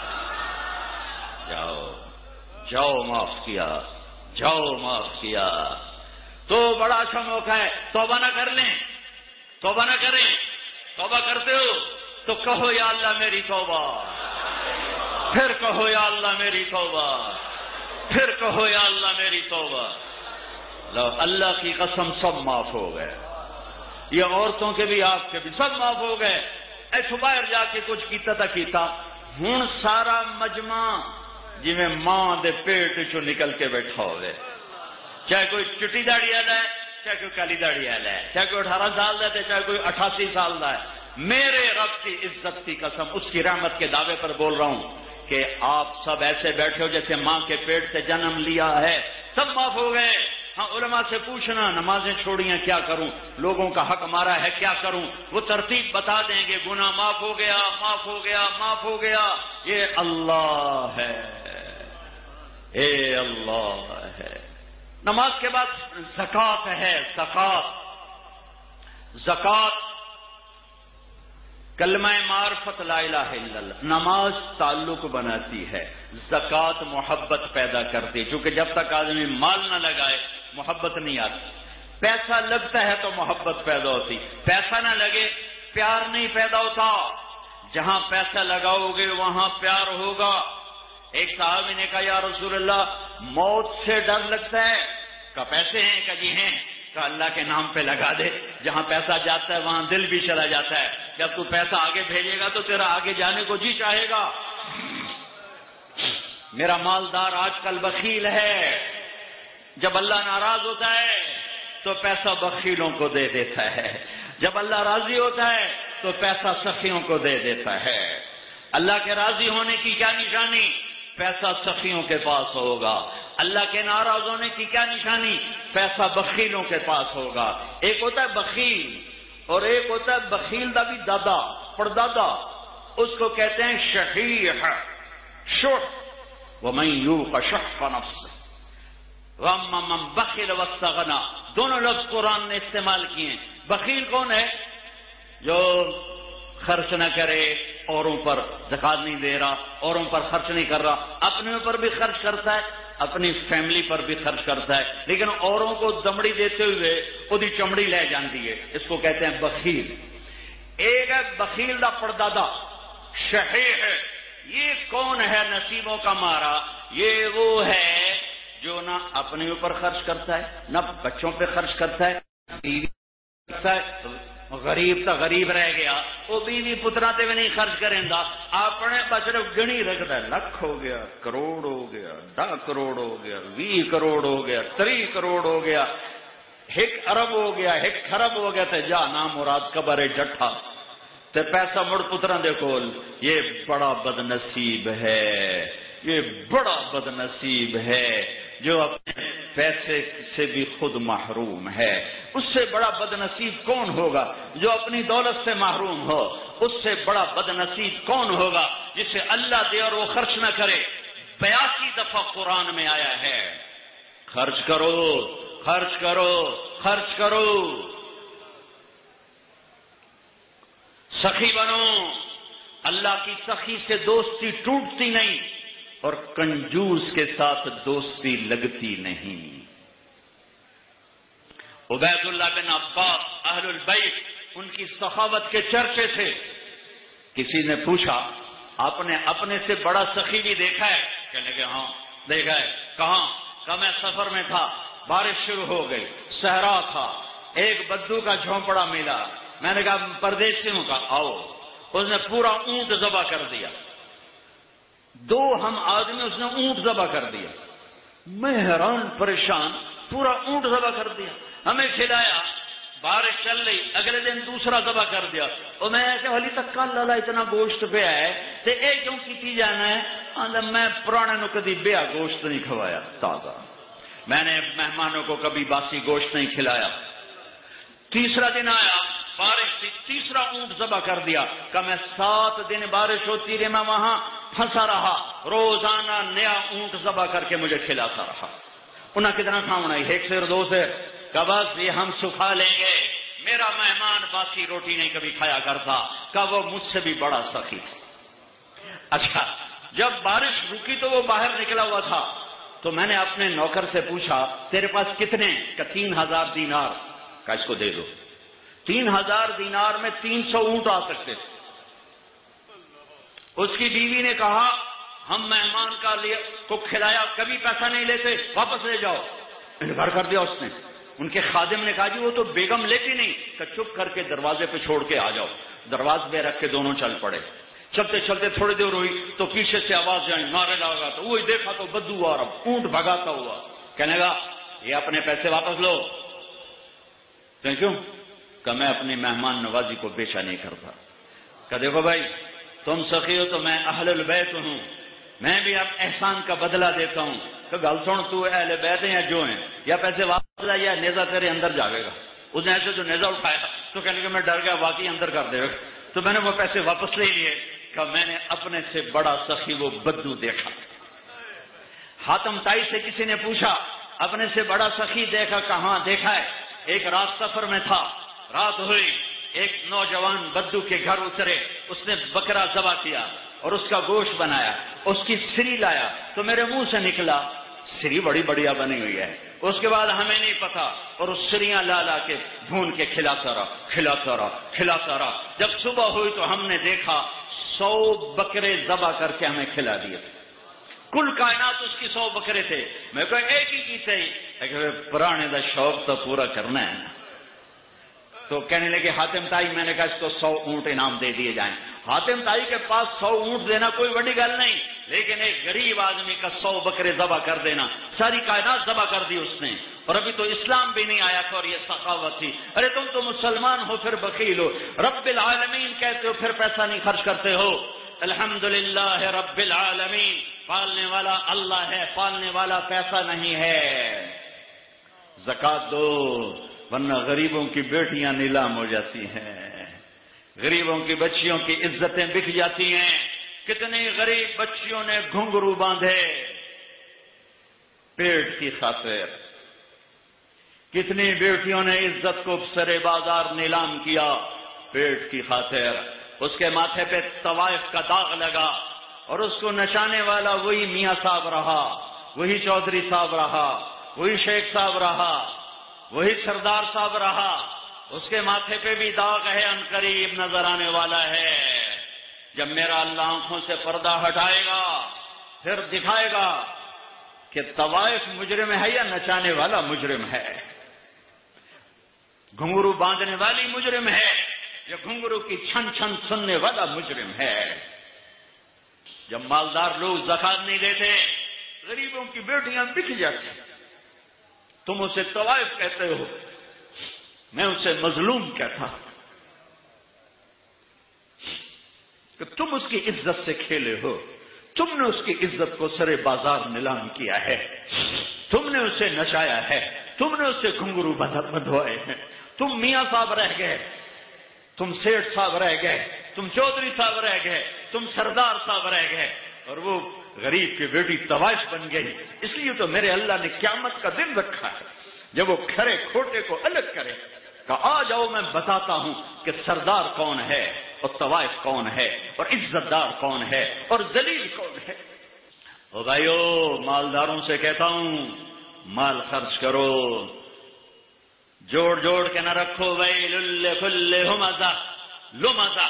A: جاؤ جاؤ معاف کیا، جاؤ معاف کیا. تو بڑا اچھا موقع ہے، توبہ نہ کر لیں، توبہ نہ کریں. توبہ کرتے ہو تو کہو یا اللہ میری توبہ، پھر کہو یا اللہ میری توبہ، پھر کہو یا اللہ میری توبہ. لو اللہ کی قسم سب معاف ہو گئے، یہ عورتوں کے بھی آپ کے بھی سب معاف ہو گئے. ایسو باہر جا کے کچھ کیتا تھا کیتا، ہوں سارا مجمع جی میں ماں دے پیٹ چو نکل کے بیٹھا ہوئے، چاہے کوئی چٹی داڑھی والا ہے، چاہے کوئی کالی داڑھی والا ہے، چاہے کوئی اٹھارہ سال کا ہے، چاہے کوئی اٹھاسی سال کا ہے. میرے رب کی عزت کی قسم، اس کی رحمت کے دعوے پر بول رہا ہوں کہ آپ سب ایسے بیٹھے ہو جیسے ماں کے پیٹ سے جنم لیا ہے. سب معاف ہو گئے. ہاں علماء سے پوچھنا نمازیں چھوڑیاں کیا کروں، لوگوں کا حق مارا ہے کیا کروں، وہ ترتیب بتا دیں گے. گناہ معاف ہو گیا، معاف ہو گیا، معاف ہو گیا. یہ اللہ ہے، اے اللہ ہے. نماز کے بعد زکوٰۃ ہے. زکوٰۃ زکوٰۃ کلمہ معرفت لا الہ الا اللہ، نماز تعلق بناتی ہے، زکوٰۃ محبت پیدا کرتی ہے، چونکہ جب تک آدمی مال نہ لگائے محبت نہیں آتی، پیسہ لگتا ہے تو محبت پیدا ہوتی، پیسہ نہ لگے پیار نہیں پیدا ہوتا، جہاں پیسہ لگاؤ گے وہاں پیار ہوگا۔ ایک صحابی نے کہا یا رسول اللہ موت سے ڈر لگتا ہے، کہا پیسے ہیں؟ کہا جی ہیں۔ کہا اللہ کے نام پہ لگا دے، جہاں پیسہ جاتا ہے وہاں دل بھی چلا جاتا ہے، جب تو پیسہ آگے بھیجے گا تو تیرا آگے جانے کو جی چاہے گا۔ میرا مالدار آج کل بخیل ہے، جب اللہ ناراض ہوتا ہے تو پیسہ بخیلوں کو دے دیتا ہے، جب اللہ راضی ہوتا ہے تو پیسہ سخیوں کو دے دیتا ہے۔ اللہ کے راضی ہونے کی کیا نشانی؟ پیسہ سخیوں کے پاس ہوگا۔ اللہ کے ناراض ہونے کی کیا نشانی؟ پیسہ بخیلوں کے پاس ہوگا۔ ایک ہوتا ہے بخیل اور ایک ہوتا ہے بخیل دا بھی دادا پردادا، اس کو کہتے ہیں شحیح، شح ومن یوق شح نفسہ واما من بخل واستغنی، دونوں لفظ قرآن نے استعمال کیے ہیں۔ بخیل کون ہے؟ جو خرچ نہ کرے، اوروں پر زکات نہیں دے رہا، اوروں پر خرچ نہیں کر رہا، اپنے اوپر بھی خرچ کرتا ہے، اپنی فیملی پر بھی خرچ کرتا ہے، لیکن اوروں کو دمڑی دیتے ہوئے وہی چمڑی لے جاندی ہے، اس کو کہتے ہیں بخیل۔ ایک ہے بخیل دا پردادا شحیح ہے، یہ کون ہے نصیبوں کا مارا؟ یہ وہ ہے جو نہ اپنے اوپر خرچ کرتا ہے، نہ بچوں پہ خرچ کرتا ہے، بیوی کرتا ہے، غریب تا غریب رہ گیا، وہ بیوی پترا تے بھی نہیں خرچ کریں گا، اپنے بچے گنی رکھتا ہے، لاکھ ہو گیا، کروڑ ہو گیا، ڈھا کروڑ ہو گیا، وی کروڑ ہو گیا، تری کروڑ ہو گیا، ایک ارب ہو گیا، ایک خرب ہو گیا، تے جا نام مراد قبر جٹھا تے پیسہ مڑ پترا دے کول۔ یہ بڑا بد نصیب ہے، یہ بڑا بد نصیب ہے جو اپنے پیسے سے بھی خود محروم ہے۔ اس سے بڑا بد نصیب کون ہوگا جو اپنی دولت سے محروم ہو؟ اس سے بڑا بد نصیب کون ہوگا جسے اللہ دے اور وہ خرچ نہ کرے؟ بیاسی دفعہ قرآن میں آیا ہے خرچ کرو، خرچ کرو، خرچ کرو، سخی بنو۔ اللہ کی سخی سے دوستی ٹوٹتی نہیں اور کنجوس کے ساتھ دوستی لگتی نہیں۔ عبید اللہ بن عباس اہل البیت، ان کی سخاوت کے چرچے تھے۔ کسی نے پوچھا آپ نے اپنے سے بڑا سخی بھی دیکھا ہے؟ کہنے کہ ہاں دیکھا ہے۔ کہاں؟ کہ میں سفر میں تھا، بارش شروع ہو گئی، صحرا تھا، ایک بدو کا جھونپڑا ملا، میں نے کہا پردیش سے ہوں، کہا آؤ، اس نے پورا اونٹ ذبح کر دیا، دو ہم آدمی اس نے اونٹ ذبح کر دیا، میں حیران پریشان، پورا اونٹ ذبح کر دیا، ہمیں کھلایا، بارش چل رہی، اگلے دن دوسرا ذبح کر دیا، اور میں کہ حالی تک کل لالا اتنا گوشت پہ ہے تے اے کیوں کیتی جانا ہے؟ آندا میں پرانے نو کدی بیا گوشت نہیں کھوایا تازہ، میں نے مہمانوں کو کبھی باسی گوشت نہیں کھلایا۔ تیسرا دن آیا، بارش تھی، تیسرا اونٹ ذبح کر دیا، کہ میں سات دن بارش ہوتی رہی، میں وہاں پھنسا رہا، روزانہ نیا اونٹ ذبح کر کے مجھے کھلاتا رہا۔ انہیں کتنا کھاؤنا ہے؟ ایک سے دو سے، کہ بس یہ ہم سکھا لیں گے، میرا مہمان باسی روٹی نہیں کبھی کھایا کرتا، کہ وہ مجھ سے بھی بڑا سخی تھا۔ اچھا، جب بارش رکی تو وہ باہر نکلا ہوا تھا، تو میں نے اپنے نوکر سے پوچھا تیرے پاس کتنے؟ کہ تین ہزار دینار، کہ اس کو دے دو۔ تین ہزار دینار میں تین سو اونٹ آ سکتے تھے۔ اس کی بیوی نے کہا ہم مہمان کا لیا کو کھلایا، کبھی پیسہ نہیں لیتے، واپس لے جاؤ۔ انکار کر دیا اس نے۔ ان کے خادم نے کہا جی وہ تو بیگم لیتی نہیں، کہ چپ کر کے دروازے پہ چھوڑ کے آ جاؤ۔ دروازے پہ رکھ کے دونوں چل پڑے۔ چلتے چلتے تھوڑی دیر ہوئی تو پیچھے سے آواز آئی، مارے لگا، تو وہی دیکھا تو بدو آ رہا، اونٹ بھگاتا ہوا، کہنے لگا یہ اپنے پیسے واپس لو۔ کیوں؟ کہ میں اپنی مہمان نوازی کو پیچھا نہیں کرتا۔ کہ دیکھو بھائی تم سخی ہو تو میں اہل البیت ہوں، میں بھی اب احسان کا بدلہ دیتا ہوں۔ تو گل سن، تو اہل بیت ہیں یا جو ہیں، یا پیسے واپس لائے یا نیزہ تیرے اندر جاوے گا۔ اس نے ایسے جو نیزہ اٹھایا تو کہنے کہ میں ڈر گیا، واقعی اندر کر دے گا۔ تو میں نے وہ پیسے واپس لے لیے کہ میں نے اپنے سے بڑا سخی وہ بدو دیکھا۔ حاتم تائی سے کسی نے پوچھا اپنے سے بڑا سخی دیکھا؟ کہاں دیکھا ہے؟ ایک رات سفر میں تھا، رات ہوئی، ایک نوجوان بدو کے گھر اترے، اس نے بکرا ذبح کیا اور اس کا گوشت بنایا، اس کی سری لایا تو میرے منہ سے نکلا سری بڑی بڑھیا بنی ہوئی ہے۔ اس کے بعد ہمیں نہیں پتا اور اس سریاں لا لا کے بھون کے کھلاتا رہا کھلاتا رہا کھلاتا رہا۔ جب صبح ہوئی تو ہم نے دیکھا سو بکرے ذبح کر کے ہمیں کھلا دیے تھے، کل کائنات اس کی سو بکرے تھے۔ میں کہا ایک ہی کی تھے، پرانے دا شوق تو پورا کرنا ہے نا۔ تو کہنے لگے حاتم تائی، میں نے کہا اس کو سو اونٹ انعام دے دیے جائیں۔ حاتم تائی کے پاس سو اونٹ دینا کوئی بڑی گل نہیں، لیکن ایک غریب آدمی کا سو بکرے ذبح کر دینا، ساری کائنات ذبح کر دی اس نے، اور ابھی تو اسلام بھی نہیں آیا تھا اور یہ سخاوت تھی۔ ارے تم تو مسلمان ہو پھر بخیل ہو، رب العالمین کہتے ہو پھر پیسہ نہیں خرچ کرتے ہو۔ الحمدللہ رب العالمین، پالنے والا اللہ ہے، پالنے والا پیسہ نہیں ہے۔ زکات دو ورنہ غریبوں کی بیٹیاں نیلام ہو جاتی ہیں، غریبوں کی بچیوں کی عزتیں بک جاتی ہیں۔ کتنی غریب بچیوں نے گھنگرو باندھے پیٹ کی خاطر، کتنی بیٹیوں نے عزت کو سرے بازار نیلام کیا پیٹ کی خاطر۔ اس کے ماتھے پہ طوائف کا داغ لگا اور اس کو نچانے والا وہی میاں صاحب رہا، وہی چودھری صاحب رہا، وہی شیخ صاحب رہا، وہی سردار صاحب رہا۔ اس کے ماتھے پہ بھی داغ ہے، ان قریب نظر آنے والا ہے۔ جب میرا اللہ آنکھوں سے پردہ ہٹائے گا پھر دکھائے گا کہ طوائف مجرم ہے یا نچانے والا مجرم ہے، گھنگرو باندھنے والی مجرم ہے یا گھنگرو کی چھن چھن سننے والا مجرم ہے۔ جب مالدار لوگ زکات نہیں دیتے، غریبوں کی بیٹیاں بک جاتی، تم اسے طوائف کہتے ہو، میں اسے مظلوم کہتا ہوں کہ تم اس کی عزت سے کھیلے ہو، تم نے اس کی عزت کو سرے بازار نیلام کیا ہے، تم نے اسے نچایا ہے، تم نے اسے گھنگرو بندھوائے ہیں، تم میاں صاحب رہ گئے، تم سیٹھ صاحب رہ گئے، تم چودھری صاحب رہ گئے، تم سردار صاحب رہ گئے، اور وہ غریب کی بیٹی طوائف بن گئی۔ اس لیے تو میرے اللہ نے قیامت کا دن رکھا ہے جب وہ کھرے کھوٹے کو الگ کرے کہ آ جاؤ میں بتاتا ہوں کہ سردار کون ہے اور طوائف کون ہے اور عزت دار کون ہے اور ذلیل کون ہے۔ او بھائیو، مالداروں سے کہتا ہوں مال خرچ کرو، جوڑ جوڑ کے نہ رکھو۔ ویل لکل ہمزہ لمزہ،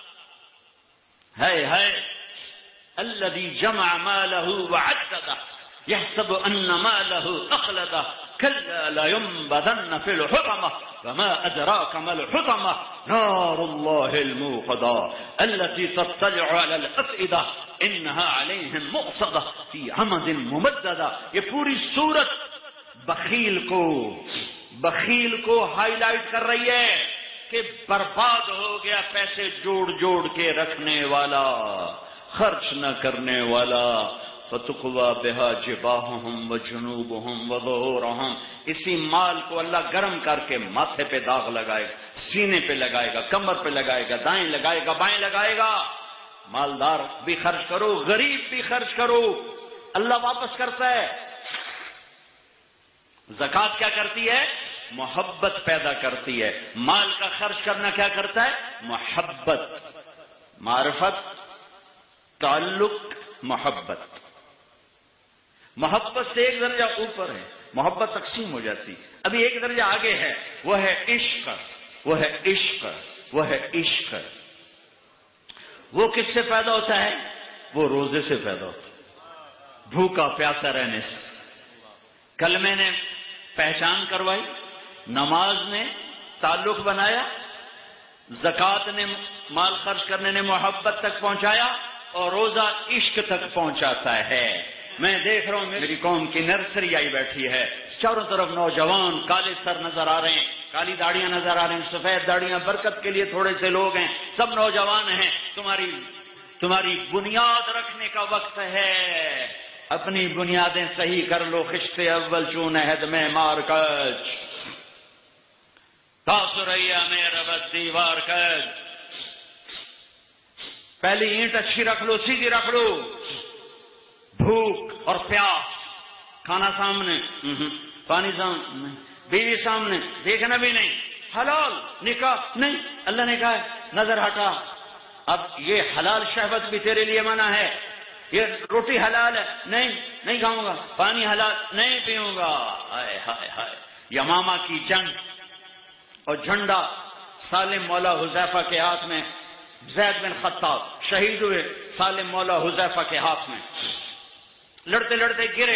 A: ہے ہے الذی جمع مالہ وعددہ یحسب ان مالہ اخلدہ کلا لینبذن فی الحطمہ وما ادراک ما الحطمہ نار اللہ الموقدہ التي تطلع علی الافئدہ انہا علیہم مؤصدہ فی عمد ممددہ۔ یہ پوری سورت بخیل کو بخیل کو ہائی لائٹ کر رہی ہے کہ برباد ہو گیا پیسے جوڑ جوڑ کے رکھنے والا، خرچ نہ کرنے والا۔ فَتُقْوَى بِهَا جِبَاهُهُمْ وَجُنُوبُهُمْ وَظُهُورُهُمْ، اسی مال کو اللہ گرم کر کے ماتھے پہ داغ لگائے گا، سینے پہ لگائے گا، کمر پہ لگائے گا، دائیں لگائے گا، بائیں لگائے گا۔ مالدار بھی خرچ کرو، غریب بھی خرچ کرو، اللہ واپس کرتا ہے۔ زکات کیا کرتی ہے؟ محبت پیدا کرتی ہے۔ مال کا خرچ کرنا کیا کرتا ہے؟ محبت، معرفت، تعلق، محبت۔ محبت سے ایک درجہ اوپر ہے، محبت تقسیم ہو جاتی، ابھی ایک درجہ آگے ہے، وہ ہے عشق، وہ ہے عشق، وہ ہے عشق۔ وہ کس سے پیدا ہوتا ہے؟ وہ روزے سے پیدا ہوتا ہے، بھوکا پیاسا رہنے سے۔ کلمے نے پہچان کروائی، نماز نے تعلق بنایا، زکات نے مال خرچ کرنے نے محبت تک پہنچایا، اور روزہ عشق تک پہنچاتا ہے۔ میں دیکھ رہا ہوں میری قوم کی نرسری آئی بیٹھی ہے، چاروں طرف نوجوان کالے سر نظر آ رہے ہیں، کالی داڑیاں نظر آ رہی ہیں، سفید داڑیاں، برکت کے لیے تھوڑے سے لوگ ہیں، سب نوجوان ہیں۔ تمہاری تمہاری بنیاد رکھنے کا وقت ہے، اپنی بنیادیں صحیح کر لو۔ خشت اول چون عہد میں مار کج، تاثریا میرا بد دیوار کج۔ پہلی اینٹ اچھی رکھ لو، سیدھی رکھ لو۔ بھوک اور پیاس، کھانا سامنے، پانی سامنے، بیوی سامنے، دیکھنا بھی نہیں، حلال نکاح نہیں، اللہ نے کہا ہے نظر ہٹا، اب یہ حلال شہوت بھی تیرے لیے منع ہے، یہ روٹی حلال ہے نہیں نہیں کھاؤں گا، پانی حلال نہیں پیوں گا. ہائے ہائے ہائے، یمامہ کی جنگ اور جھنڈا سالم مولا حذیفہ کے ہاتھ میں، زید بن خطاب شہید ہوئے سالم مولا حذیفہ کے ہاتھ میں، لڑتے لڑتے گرے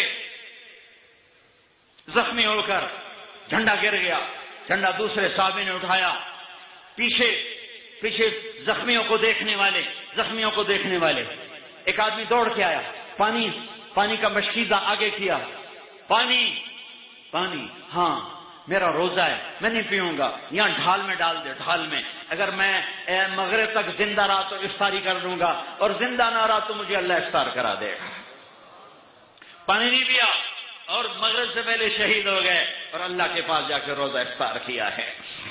A: زخمی ہو کر، جھنڈا گر گیا، جھنڈا دوسرے صحابی نے اٹھایا، پیچھے پیچھے زخمیوں کو دیکھنے والے زخمیوں کو دیکھنے والے ایک آدمی دوڑ کے آیا، پانی پانی کا مشکیزہ آگے کیا، پانی پانی ہاں میرا روزہ ہے میں نہیں پیوں گا، یہاں ڈھال میں ڈال دے، ڈھال میں، اگر میں مغرب تک زندہ رہا تو افطاری کر دوں گا، اور زندہ نہ رہا تو مجھے اللہ افطار کرا دے گا. پانی نہیں پیا اور مغرب سے پہلے شہید ہو گئے، اور اللہ کے پاس جا کے روزہ افطار کیا ہے.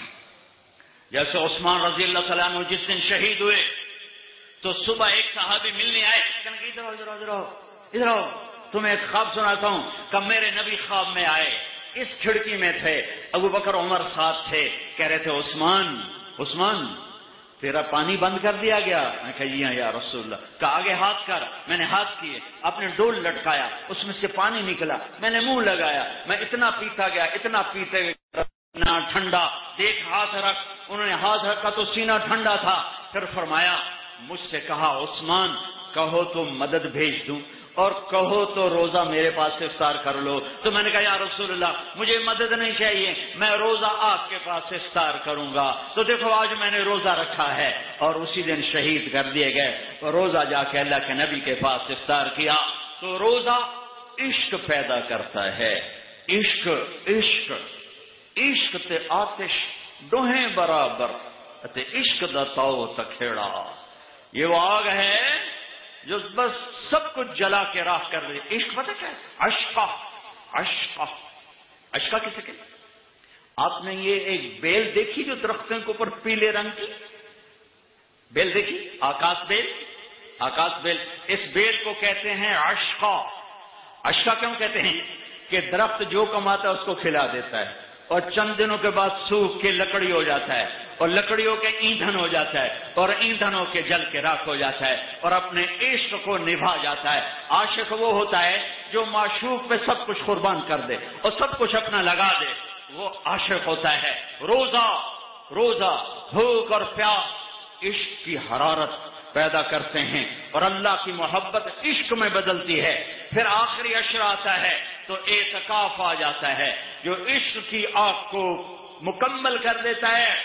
A: جیسے عثمان رضی اللہ تعالیٰ عنہ جس دن شہید ہوئے تو صبح ایک صحابی ملنے آئے، ادھر آؤ ادھر آؤ ادھر آؤ ادھر آؤ تمہیں ایک خواب سناتا ہوں کہ میرے نبی خواب میں آئے، اس کھڑکی میں تھے، ابو بکر عمر ساتھ تھے، کہہ رہے تھے عثمان عثمان تیرا پانی بند کر دیا گیا. میں کہا جی ہاں یا رسول اللہ. کہ آگے ہاتھ کر، میں نے ہاتھ کیے، اپنے ڈول لٹکایا، اس میں سے پانی نکلا، میں نے منہ لگایا، میں اتنا پیتا گیا اتنا پیتے گیا ٹھنڈا، دیکھ ہاتھ رکھ، انہوں نے ہاتھ رکھا تو سینہ ٹھنڈا تھا. پھر فرمایا مجھ سے کہا عثمان کہو تو مدد بھیج دوں اور کہو تو روزہ میرے پاس سے افطار کر لو. تو میں نے کہا یا رسول اللہ مجھے مدد نہیں چاہیے، میں روزہ آپ کے پاس سے افطار کروں گا. تو دیکھو آج میں نے روزہ رکھا ہے، اور اسی دن شہید کر دیے گئے، اور روزہ جا کے اللہ کے نبی کے پاس سے افطار کیا. تو روزہ عشق پیدا کرتا ہے. عشق عشق عشق تے آتش دوہیں برابر تے عشق دا تاؤ تکھیڑا، یہ وہ آگ ہے جو بس سب کچھ جلا کے راکھ کر دے. عشق پتہ کیا ہے؟ عشقہ عشقہ عشقہ کسے کہتے ہیں؟ آپ نے یہ ایک بیل دیکھی جو درختوں کے اوپر پیلے رنگ کی بیل دیکھی؟ آکاش بیل. آکاش بیل، اس بیل کو کہتے ہیں عشقہ. عشقہ کیوں کہتے ہیں؟ کہ درخت جو کماتا ہے اس کو کھلا دیتا ہے، اور چند دنوں کے بعد سوکھ کے لکڑی ہو جاتا ہے، اور لکڑیوں کے ایندھن ہو جاتا ہے، اور ایندھنوں کے جل کے راکھ ہو جاتا ہے، اور اپنے عشق کو نبھا جاتا ہے. عاشق وہ ہوتا ہے جو معشوق پہ سب کچھ قربان کر دے اور سب کچھ اپنا لگا دے، وہ عاشق ہوتا ہے. روزہ روزہ بھوک اور پیاس عشق کی حرارت پیدا کرتے ہیں، اور اللہ کی محبت عشق میں بدلتی ہے. پھر آخری عشر آتا ہے تو اعتکاف آ جاتا ہے جو عشق کی آگ کو مکمل کر دیتا ہے.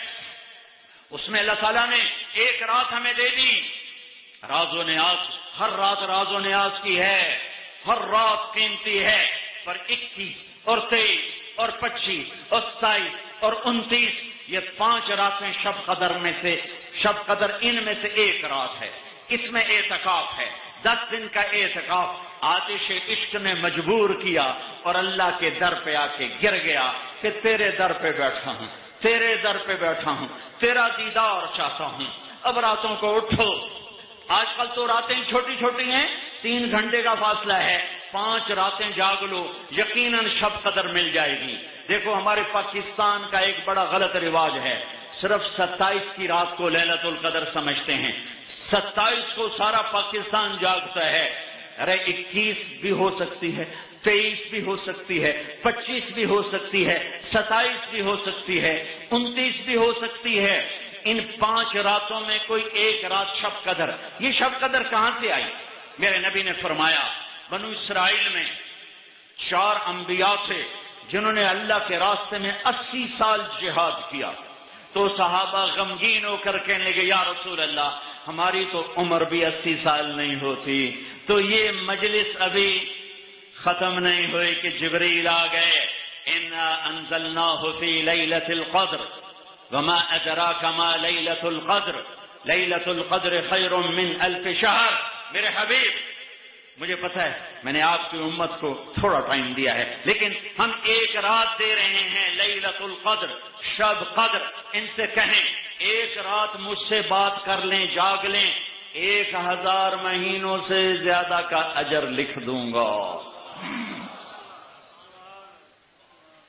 A: اس میں اللہ تعالیٰ نے ایک رات ہمیں دے دی، راز و نیاز، ہر رات راز و نیاز کی ہے، ہر رات قیمتی ہے، پر اکیس اور تیئیس اور پچیس اور ستائیس اور انتیس یہ پانچ راتیں شب قدر میں سے شب قدر ان میں سے ایک رات ہے. اس میں اعتکاف ہے، دس دن کا اعتکاف. آتش عشق نے مجبور کیا اور اللہ کے در پہ آ کے گر گیا کہ تیرے در پہ بیٹھا ہوں، تیرے در پہ بیٹھا ہوں، تیرا دیدار چاہتا ہوں. اب راتوں کو اٹھو. آج کل تو راتیں چھوٹی چھوٹی ہیں، تین گھنٹے کا فاصلہ ہے، پانچ راتیں جاگ لو، یقیناً شب قدر مل جائے گی. دیکھو ہمارے پاکستان کا ایک بڑا غلط رواج ہے، صرف ستائیس کی رات کو لیلۃ القدر سمجھتے ہیں. ستائیس کو سارا پاکستان جاگتا ہے. ارے اکیس بھی ہو سکتی ہے، تیئیس بھی ہو سکتی ہے، پچیس بھی ہو سکتی ہے، ستائیس بھی ہو سکتی ہے، انتیس بھی ہو سکتی ہے. ان پانچ راتوں میں کوئی ایک رات شب قدر. یہ شب قدر کہاں سے آئی؟ میرے نبی نے فرمایا بنو اسرائیل میں چار انبیاء تھے جنہوں نے اللہ کے راستے میں اسی سال جہاد کیا. تو صحابہ غمگین ہو کر کہنے لگے یا رسول اللہ ہماری تو عمر بھی اسی سال نہیں ہوتی، تو یہ مجلس ابھی ختم نہیں ہوئی کہ جبریل آ گئے. انا انزلناہ فی لیلۃ القدر وما ادراک ما لیلۃ القدر لیلۃ القدر خیر من الف شہر. میرے حبیب مجھے پتا ہے میں نے آپ کی امت کو تھوڑا ٹائم دیا ہے، لیکن ہم ایک رات دے رہے ہیں لیلۃ القدر، شب قدر. ان سے کہیں ایک رات مجھ سے بات کر لیں، جاگ لیں، ایک ہزار مہینوں سے زیادہ کا اجر لکھ دوں گا. ایک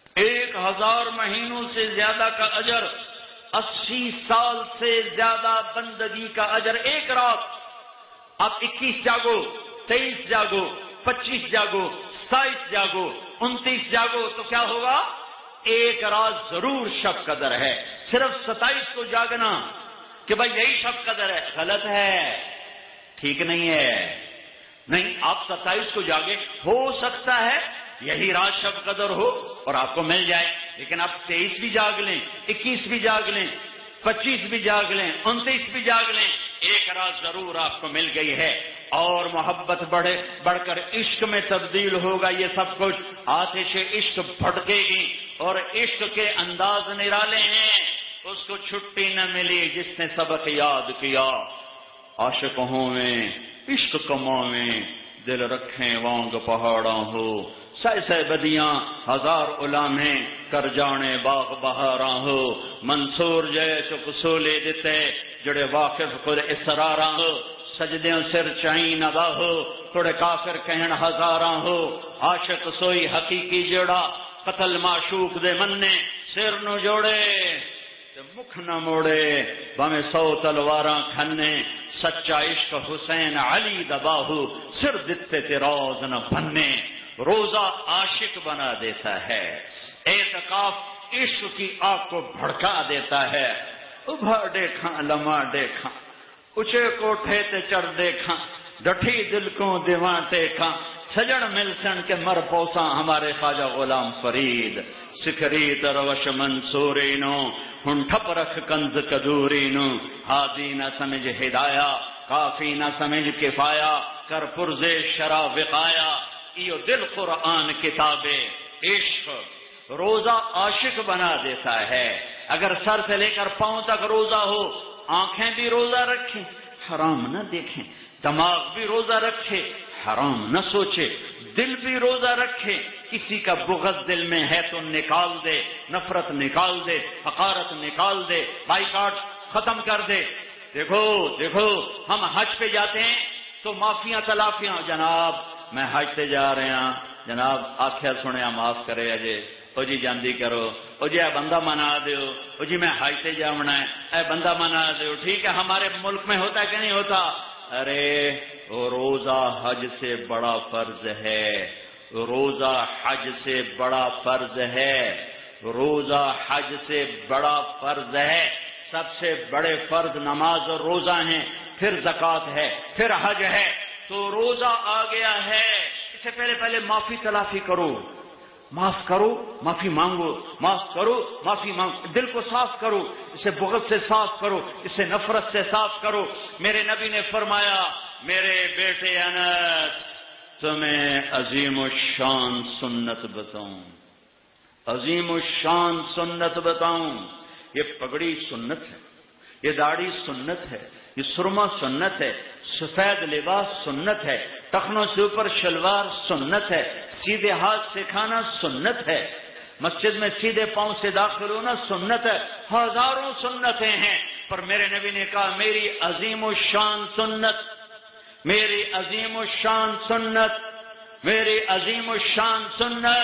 A: ایک ہزار مہینوں سے زیادہ کا اجر، اسی سال سے زیادہ بندگی کا اجر ایک رات۔ آپ اکیس جاگو، تیئیس جاگو، پچیس جاگو، ستائیس جاگو، انتیس جاگو تو کیا ہوگا؟ ایک رات ضرور شب قدر ہے۔ صرف ستائیس کو جاگنا کہ بھائی یہی شب قدر ہے، غلط ہے، ٹھیک نہیں ہے۔ نہیں، آپ ستائیس کو جاگے، ہو سکتا ہے یہی رات شب قدر ہو اور آپ کو مل جائے، لیکن آپ تیئیس بھی جاگ لیں، اکیس بھی جاگ لیں، پچیس بھی جاگ لیں، انتیس بھی جاگ لیں، ایک رات ضرور آپ کو مل گئی ہے۔ اور محبت بڑھے بڑھ کر عشق میں تبدیل ہوگا یہ سب کچھ، آتش عشق بھڑکے گی اور عشق کے انداز نرالے ہیں، اس کو چھٹی نہ ملی جس نے سبق یاد کیا۔ عاشق ہوویں عشق کماویں، دل رکھیں وانگ پہاڑاں ہو، سہ سہ بدیاں ہزار علامیں کر جانے باغ بہاراں ہو، منصور جے چک سولے دیتے جڑے واقف خود اسراراں ہو، سجدیوں سر چائیں ادا ہو، تھوڑے کافر کہن ہزاراں ہو، عاشق سوئی حقیقی جڑا قتل معشوق دے مننے سر نو جوڑے مکھ نہ موڑے، بھاویں سو تلواراں کھنے، سچا عشق حسین علی دباہو، سر دتے تیراز نہ بننے۔ روزہ عاشق بنا دیتا ہے، اعتکاف عشق کی آگ کو بھڑکا دیتا ہے۔ ابھا دیکھاں لمحہ دیکھاں، اچھے کوٹھے تے چڑھ دیکھاں، ڈٹھی دل کو دیواں ٹیکاں، سجن مل سن کے مر پوساں ہمارے خواجہ غلام فرید، سکھری تروش منصورینو ہن ٹھپ رکھ کنز کدورینو، ہادی نہ سمجھ ہدایا کافی نہ سمجھ کفایا، کر پرزے شرع وقایا، ایو دل قرآن کتابے عشق۔ روزہ عاشق بنا دیتا ہے۔ اگر سر سے لے کر پاؤں تک روزہ ہو، آنکھیں بھی روزہ رکھیں حرام نہ دیکھیں، دماغ بھی روزہ رکھے حرام نہ سوچے، دل بھی روزہ رکھے، کسی کا بغض دل میں ہے تو نکال دے، نفرت نکال دے، حقارت نکال دے، بائیکاٹ ختم کر دے۔ دیکھو دیکھو ہم حج پہ جاتے ہیں تو معافیاں تلافیاں، جناب میں حج سے جا رہے ہیں، جناب آخیا سنیا معاف کرے اجے، او جی جاندی کرو، او جی اے بندہ منا دیو، او جی میں حج سے جاونا ہے، اے بندہ منا دیو۔ ٹھیک ہے، ہمارے ملک میں ہوتا ہے کہ نہیں ہوتا؟ ارے روزہ حج سے بڑا فرض ہے، روزہ حج سے بڑا فرض ہے، روزہ حج سے بڑا فرض ہے۔ سب سے بڑے فرض نماز اور روزہ ہیں، پھر زکوٰۃ ہے، پھر حج ہے، تو روزہ آ گیا ہے۔ اس سے پہلے پہلے معافی تلافی کرو، معاف کرو معافی مانگو، معاف کرو معافی مانگو، دل کو صاف کرو، اسے بغض سے صاف کرو، اسے نفرت سے صاف کرو۔ میرے نبی نے فرمایا، میرے بیٹے انس تمہیں عظیم الشان سنت بتاؤں، عظیم الشان سنت بتاؤں۔ یہ پگڑی سنت ہے، یہ داڑھی سنت ہے، یہ سرما سنت ہے، سفید لباس سنت ہے، ٹخنوں سے اوپر شلوار سنت ہے، سیدھے ہاتھ سے کھانا سنت ہے، مسجد میں سیدھے پاؤں سے داخل ہونا سنت ہے، ہزاروں سنتیں ہیں، پر میرے نبی نے کہا میری عظیم الشان سنت، میری عظیم الشان سنت، میری عظیم الشان سنت۔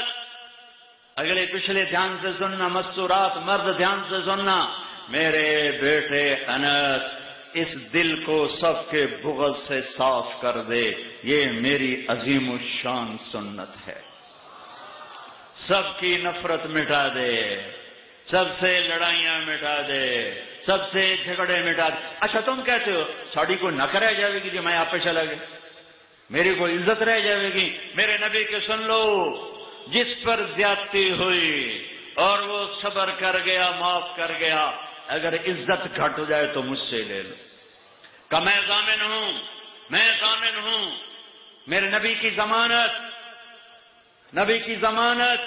A: اگلے پچھلے دھیان سے سننا، مستورات مرد دھیان سے سننا، میرے بیٹے انس اس دل کو سب کے بغض سے صاف کر دے، یہ میری عظیم الشان سنت ہے۔ سب کی نفرت مٹا دے، سب سے لڑائیاں مٹا دے، سب سے جھگڑے مٹا دے۔ اچھا تم کہتے ہو ساڑی کو نک رہ جائے گی جی میں آپ پہ چلا گیا، میری کو عزت رہ جائے گی؟ میرے نبی کے سن لو، جس پر زیادتی ہوئی اور وہ صبر کر گیا، معاف کر گیا، اگر عزت گھٹ جائے تو مجھ سے لے لو، کہ میں ضامن ہوں، میں ضامن ہوں، میرے نبی کی ضمانت، نبی کی ضمانت،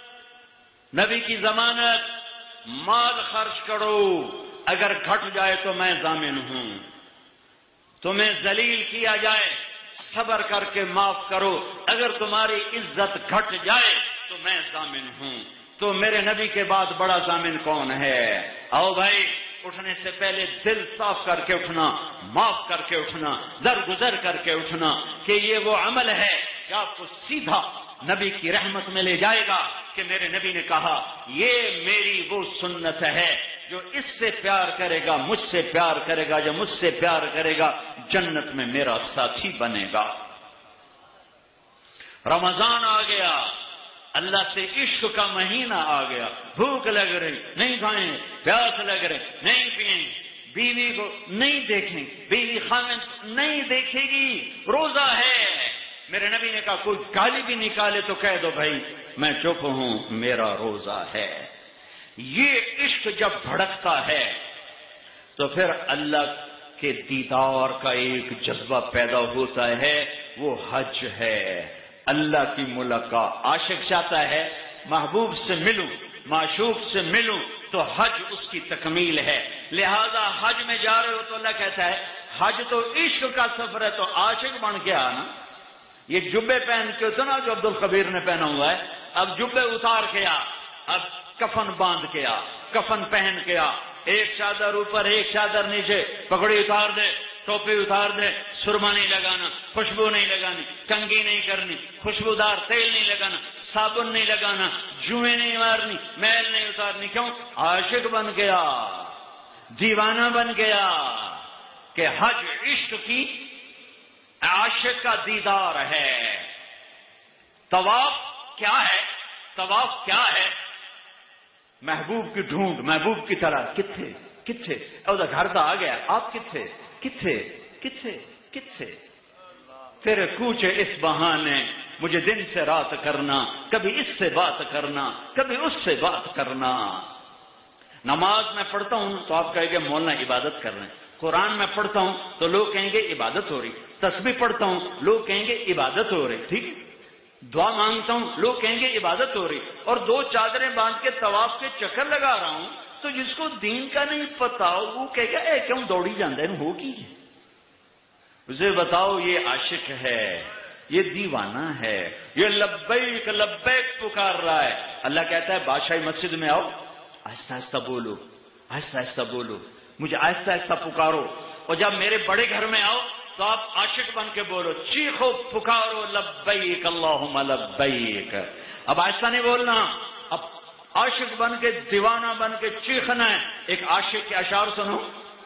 A: نبی کی ضمانت، مال خرچ کرو، اگر گھٹ جائے تو میں ضامن ہوں، تمہیں ذلیل کیا جائے صبر کر کے معاف کرو، اگر تمہاری عزت گھٹ جائے تو میں ضامن ہوں۔ تو میرے نبی کے بعد بڑا ضامن کون ہے؟ آؤ بھائی، اٹھنے سے پہلے دل صاف کر کے اٹھنا، معاف کر کے اٹھنا، درگزر کر کے اٹھنا، کہ یہ وہ عمل ہے کہ آپ کو سیدھا نبی کی رحمت میں لے جائے گا کہ میرے نبی نے کہا یہ میری وہ سنت ہے، جو اس سے پیار کرے گا مجھ سے پیار کرے گا، جو مجھ سے پیار کرے گا جنت میں میرا ساتھی بنے گا۔ رمضان آ گیا، اللہ سے عشق کا مہینہ آ گیا، بھوک لگ رہی نہیں کھائیں، پیاس لگ رہی نہیں پئیں، بیوی کو نہیں دیکھیں، بیوی خامد نہیں دیکھے گی، روزہ ہے۔ میرے نبی نے کہا کوئی گالی بھی نکالے تو کہہ دو بھائی میں چپ ہوں، میرا روزہ ہے۔ یہ عشق جب بھڑکتا ہے تو پھر اللہ کے دیدار کا ایک جذبہ پیدا ہوتا ہے، وہ حج ہے، اللہ کی ملاقات۔ عاشق چاہتا ہے محبوب سے ملوں، معشوق سے ملوں، تو حج اس کی تکمیل ہے۔ لہذا حج میں جا رہے ہو تو اللہ کہتا ہے حج تو عشق کا سفر ہے، تو عاشق بن کے آنا۔ یہ جبے پہن کے ہوتا نا جو عبد القبیر نے پہنا ہوا ہے، اب جبے اتار کے آ، اب کفن باندھ کے آ، کفن پہن کے آ، ایک چادر اوپر ایک چادر نیچے، پگڑی اتار دے، ٹوپی اتار دے، سرما نہیں لگانا، خوشبو نہیں لگانی، کنگھی نہیں کرنی، خوشبودار تیل نہیں لگانا، صابن نہیں لگانا، جوئیں نہیں مارنی، میل نہیں اتارنی۔ کیوں؟ عاشق بن گیا، دیوانہ بن گیا، کہ حج عشق کی، عاشق کا دیدار ہے۔ طواف کیا ہے؟ طواف کیا ہے؟ محبوب کی ڈھونڈ، محبوب کی تلاش۔ کتھے کتھے ادھر گھر تو آ گیا، آپ کتھے کتھے کتھے کتھے تیرے کوچے اس بہانے، مجھے دن سے رات کرنا، کبھی اس سے بات کرنا، کبھی اس سے بات کرنا۔ نماز میں پڑھتا ہوں تو آپ کہیں گے مولانا عبادت کر رہے ہیں، قرآن میں پڑھتا ہوں تو لوگ کہیں گے عبادت ہو رہی، تسبیح پڑھتا ہوں لوگ کہیں گے عبادت ہو رہی، ٹھیک، دعا مانگتا ہوں لوگ کہیں گے عبادت ہو رہی، اور دو چادریں باندھ کے طواف کے چکر لگا رہا ہوں، تو جس کو دین کا نہیں پتا وہ کہے گا اے کیوں دوڑی جاندے ہیں ہوگی۔ اسے بتاؤ یہ عاشق ہے، یہ دیوانہ ہے، یہ لبیک لبیک پکار رہا ہے۔ اللہ کہتا ہے بادشاہی مسجد میں آؤ، آہستہ آہستہ بولو، آہستہ آہستہ بولو، مجھے آہستہ آہستہ پکارو، اور جب میرے بڑے گھر میں آؤ تو آپ عاشق بن کے بولو، چیخو پکارو لبیک اللہم لبیک۔ اب آہستہ نہیں بولنا، اب عاشق بن کے دیوانہ بن کے چیخنا ہے۔ ایک عاشق کے اشعار سنو،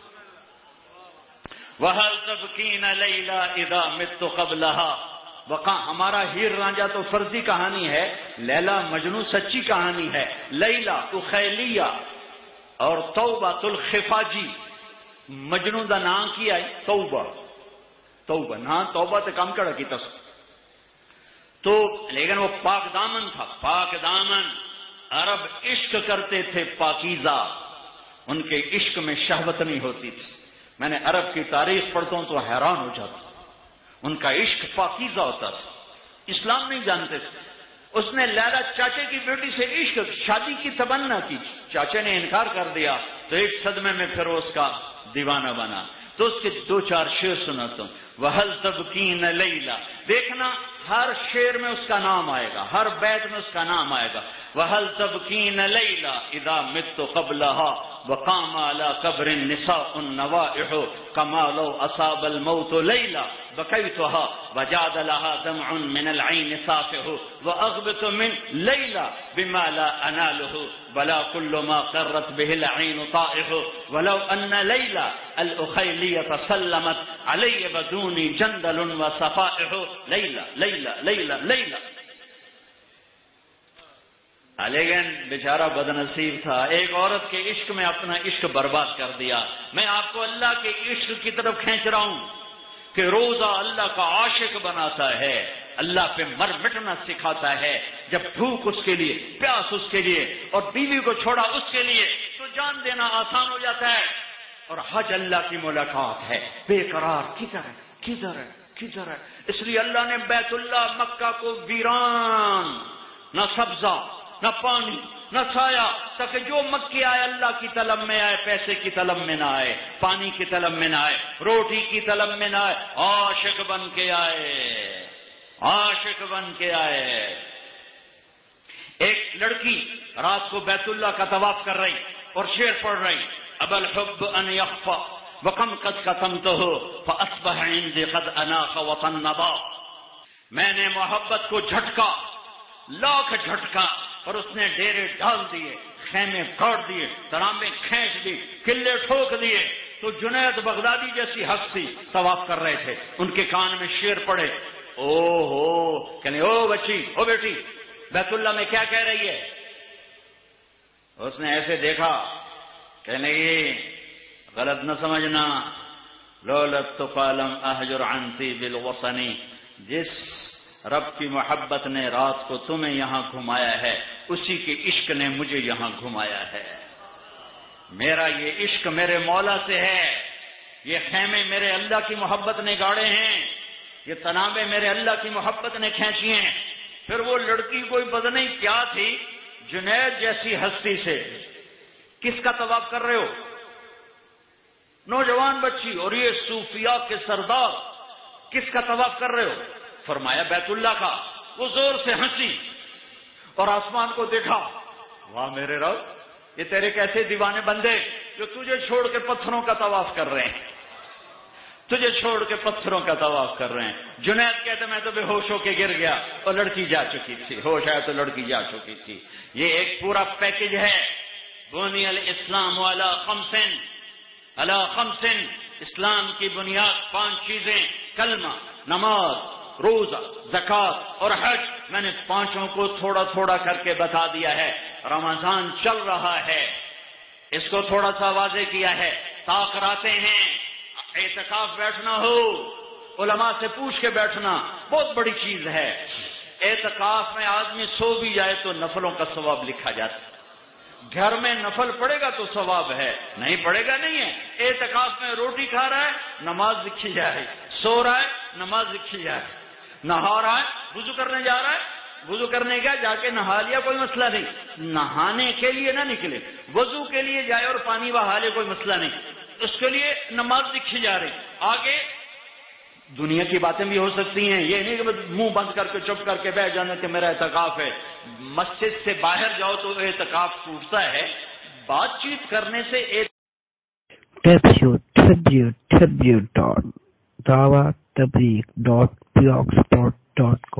A: وَهَلْ تَبْكِينَ لَيْلَا إِذَا مِتُّ قَبْلَهَا۔ وقع ہمارا ہیر رانجھا تو فرضی کہانی ہے، لیلا مجنو سچی کہانی ہے۔ لیلا اخیلیہ اور توبہ الخفاجی، مجنو دا نام کی آئی توبہ، توبہ نا توبہ تے کام کڑا کی تس تو، لیکن وہ پاک دامن تھا، پاک دامن۔ عرب عشق کرتے تھے پاکیزہ، ان کے عشق میں شہوت نہیں ہوتی تھی۔ میں نے عرب کی تاریخ پڑھتا ہوں تو حیران ہو جاتا، ان کا عشق پاکیزہ ہوتا تھا، اسلام نہیں جانتے تھے۔ اس نے لیلا چاچے کی بیٹی سے عشق شادی کی تمنا کی، چاچے نے انکار کر دیا تو ایک صدمے میں پھر اس کا دیوانہ بنا۔ تو اس کے دو چار شعر سناتا ہوں۔ وَهَلْ تَبْكِينَ لَيْلَا، دیکھنا ہر شعر میں اس کا نام آئے گا، ہر بیت میں اس کا نام آئے گا۔ وَهَلْ تَبْكِينَ لَيْلَا إِذَا مِتُّ قَبْلَهَا وَقَامَ عَلَى قَبْرٍ نِسَاءٌ نَوَائِحُ كَمَا لَوْ أَصَابَ الْمَوْتُ لَيْلًا بَكَيْتُهَا وَجَادَ لَهَا دَمْعٌ مِنَ الْعَيْنِ صَافِحُ وَأَغْبِطُ مِنْ لَيْلًا بِمَا لَا أَنَالُهُ وَلَا كُلُّ مَا قَرَّتْ بِهِ الْعَيْنُ طَائِحُ وَلَوْ أَنَّ لَيْلًا الْأُخَيْلِيَّةَ سَلَّمَتْ عَلَيَّ بَدُونِي جَنْدَلٌ وَصَفَائِحُ لَيْلًا لَيْلًا لَيْلًا لَيْلًا۔ لیکن بیچارہ بد نصیب تھا، ایک عورت کے عشق میں اپنا عشق برباد کر دیا۔ میں آپ کو اللہ کے عشق کی طرف کھینچ رہا ہوں کہ روزہ اللہ کا عاشق بناتا ہے، اللہ پہ مر مٹنا سکھاتا ہے۔ جب بھوک اس کے لیے، پیاس اس کے لیے، اور بیوی کو چھوڑا اس کے لیے، تو جان دینا آسان ہو جاتا ہے۔ اور حج اللہ کی ملاقات ہے، بے قرار کدھر ہے کدھر ہے کدھر ہے۔ اس لیے اللہ نے بیت اللہ مکہ کو ویران، نہ سبزہ نہ پانی نہ سایہ، تاکہ جو مکی آئے اللہ کی طلب میں آئے، پیسے کی طلب میں نہ آئے، پانی کی طلب میں نہ آئے، روٹی کی طلب میں نہ آئے، عاشق بن کے آئے، عاشق بن کے آئے۔ ایک لڑکی رات کو بیت اللہ کا طواف کر رہی اور شعر پڑھ رہی، اب الحب ان یخفى وکم قد کتمتہ فاصبح عندی قد اناق وطنبا۔ میں نے محبت کو جھٹکا لاکھ جھٹکا اور اس نے ڈیرے ڈال دیے، خیمے پھاڑ دیے، ترامے کھینچ دی، قلعے ٹھوک دیے، تو جنید بغدادی جیسی ہستی طواف کر رہے تھے، ان کے کان میں شیر پڑے، او ہو کہنے او بچی، او بیٹی، بیت اللہ میں کیا کہہ رہی ہے؟ اس نے ایسے دیکھا، کہنے یہ غلط نہ سمجھنا، لولت قالم احجر عنتی بالوصنی، جس رب کی محبت نے رات کو تمہیں یہاں گھمایا ہے اسی کے عشق نے مجھے یہاں گھمایا ہے، میرا یہ عشق میرے مولا سے ہے، یہ خیمے میرے اللہ کی محبت نے گاڑے ہیں، یہ تنابیں میرے اللہ کی محبت نے کھینچی ہیں۔ پھر وہ لڑکی کوئی پتہ نہیں کیا تھی، جنید جیسی ہستی سے کس کا طواف کر رہے ہو؟ نوجوان بچی، اور یہ صوفیاء کے سردار کس کا طواف کر رہے ہو؟ فرمایا بیت اللہ کا۔ وہ زور سے ہنسی اور آسمان کو دیکھا، واہ میرے رب، یہ تیرے کیسے دیوانے بندے جو تجھے چھوڑ کے پتھروں کا طواف کر رہے ہیں، تجھے چھوڑ کے پتھروں کا طواف کر رہے ہیں۔ جنید کہتے میں تو بے ہوش ہو کے گر گیا اور لڑکی جا چکی تھی، ہوش آیا تو لڑکی جا چکی تھی۔ یہ ایک پورا پیکج ہے۔ بنی الاسلام علی خمسن، علی خمسن، اسلام کی بنیاد پانچ چیزیں، کلمہ، نماز، روزہ، زکوٰۃ اور حج۔ میں نے پانچوں کو تھوڑا تھوڑا کر کے بتا دیا ہے۔ رمضان چل رہا ہے، اس کو تھوڑا سا واضح کیا ہے۔ طاق راتیں ہیں، اعتکاف بیٹھنا ہو، علماء سے پوچھ کے بیٹھنا بہت بڑی چیز ہے۔ اعتکاف میں آدمی سو بھی جائے تو نفلوں کا ثواب لکھا جاتا ہے۔ گھر میں نفل پڑے گا تو ثواب ہے، نہیں پڑے گا نہیں ہے۔ اعتکاف میں روٹی کھا رہا ہے، نماز لکھی جائے، سو رہا ہے، نماز لکھی جائے، نہا رہا ہے، وضو کرنے جا رہا ہے، وضو کرنے گیا، جا کے نہا لیا، کوئی مسئلہ نہیں۔ نہانے کے لیے نہ نکلے، وضو کے لیے جائے اور پانی بہا لے، کوئی مسئلہ نہیں، اس کے لیے نماز لکھی جا رہی۔ آگے دنیا کی باتیں بھی ہو سکتی ہیں، یہ نہیں کہ منہ بند کر کے چپ کر کے بیٹھ جانا کہ میرا اعتکاف ہے۔ مسجد سے باہر جاؤ تو اعتکاف ٹوٹتا ہے، بات چیت کرنے سے ایک
B: W W W dot Dawat Tabligh dot blogspot dot کام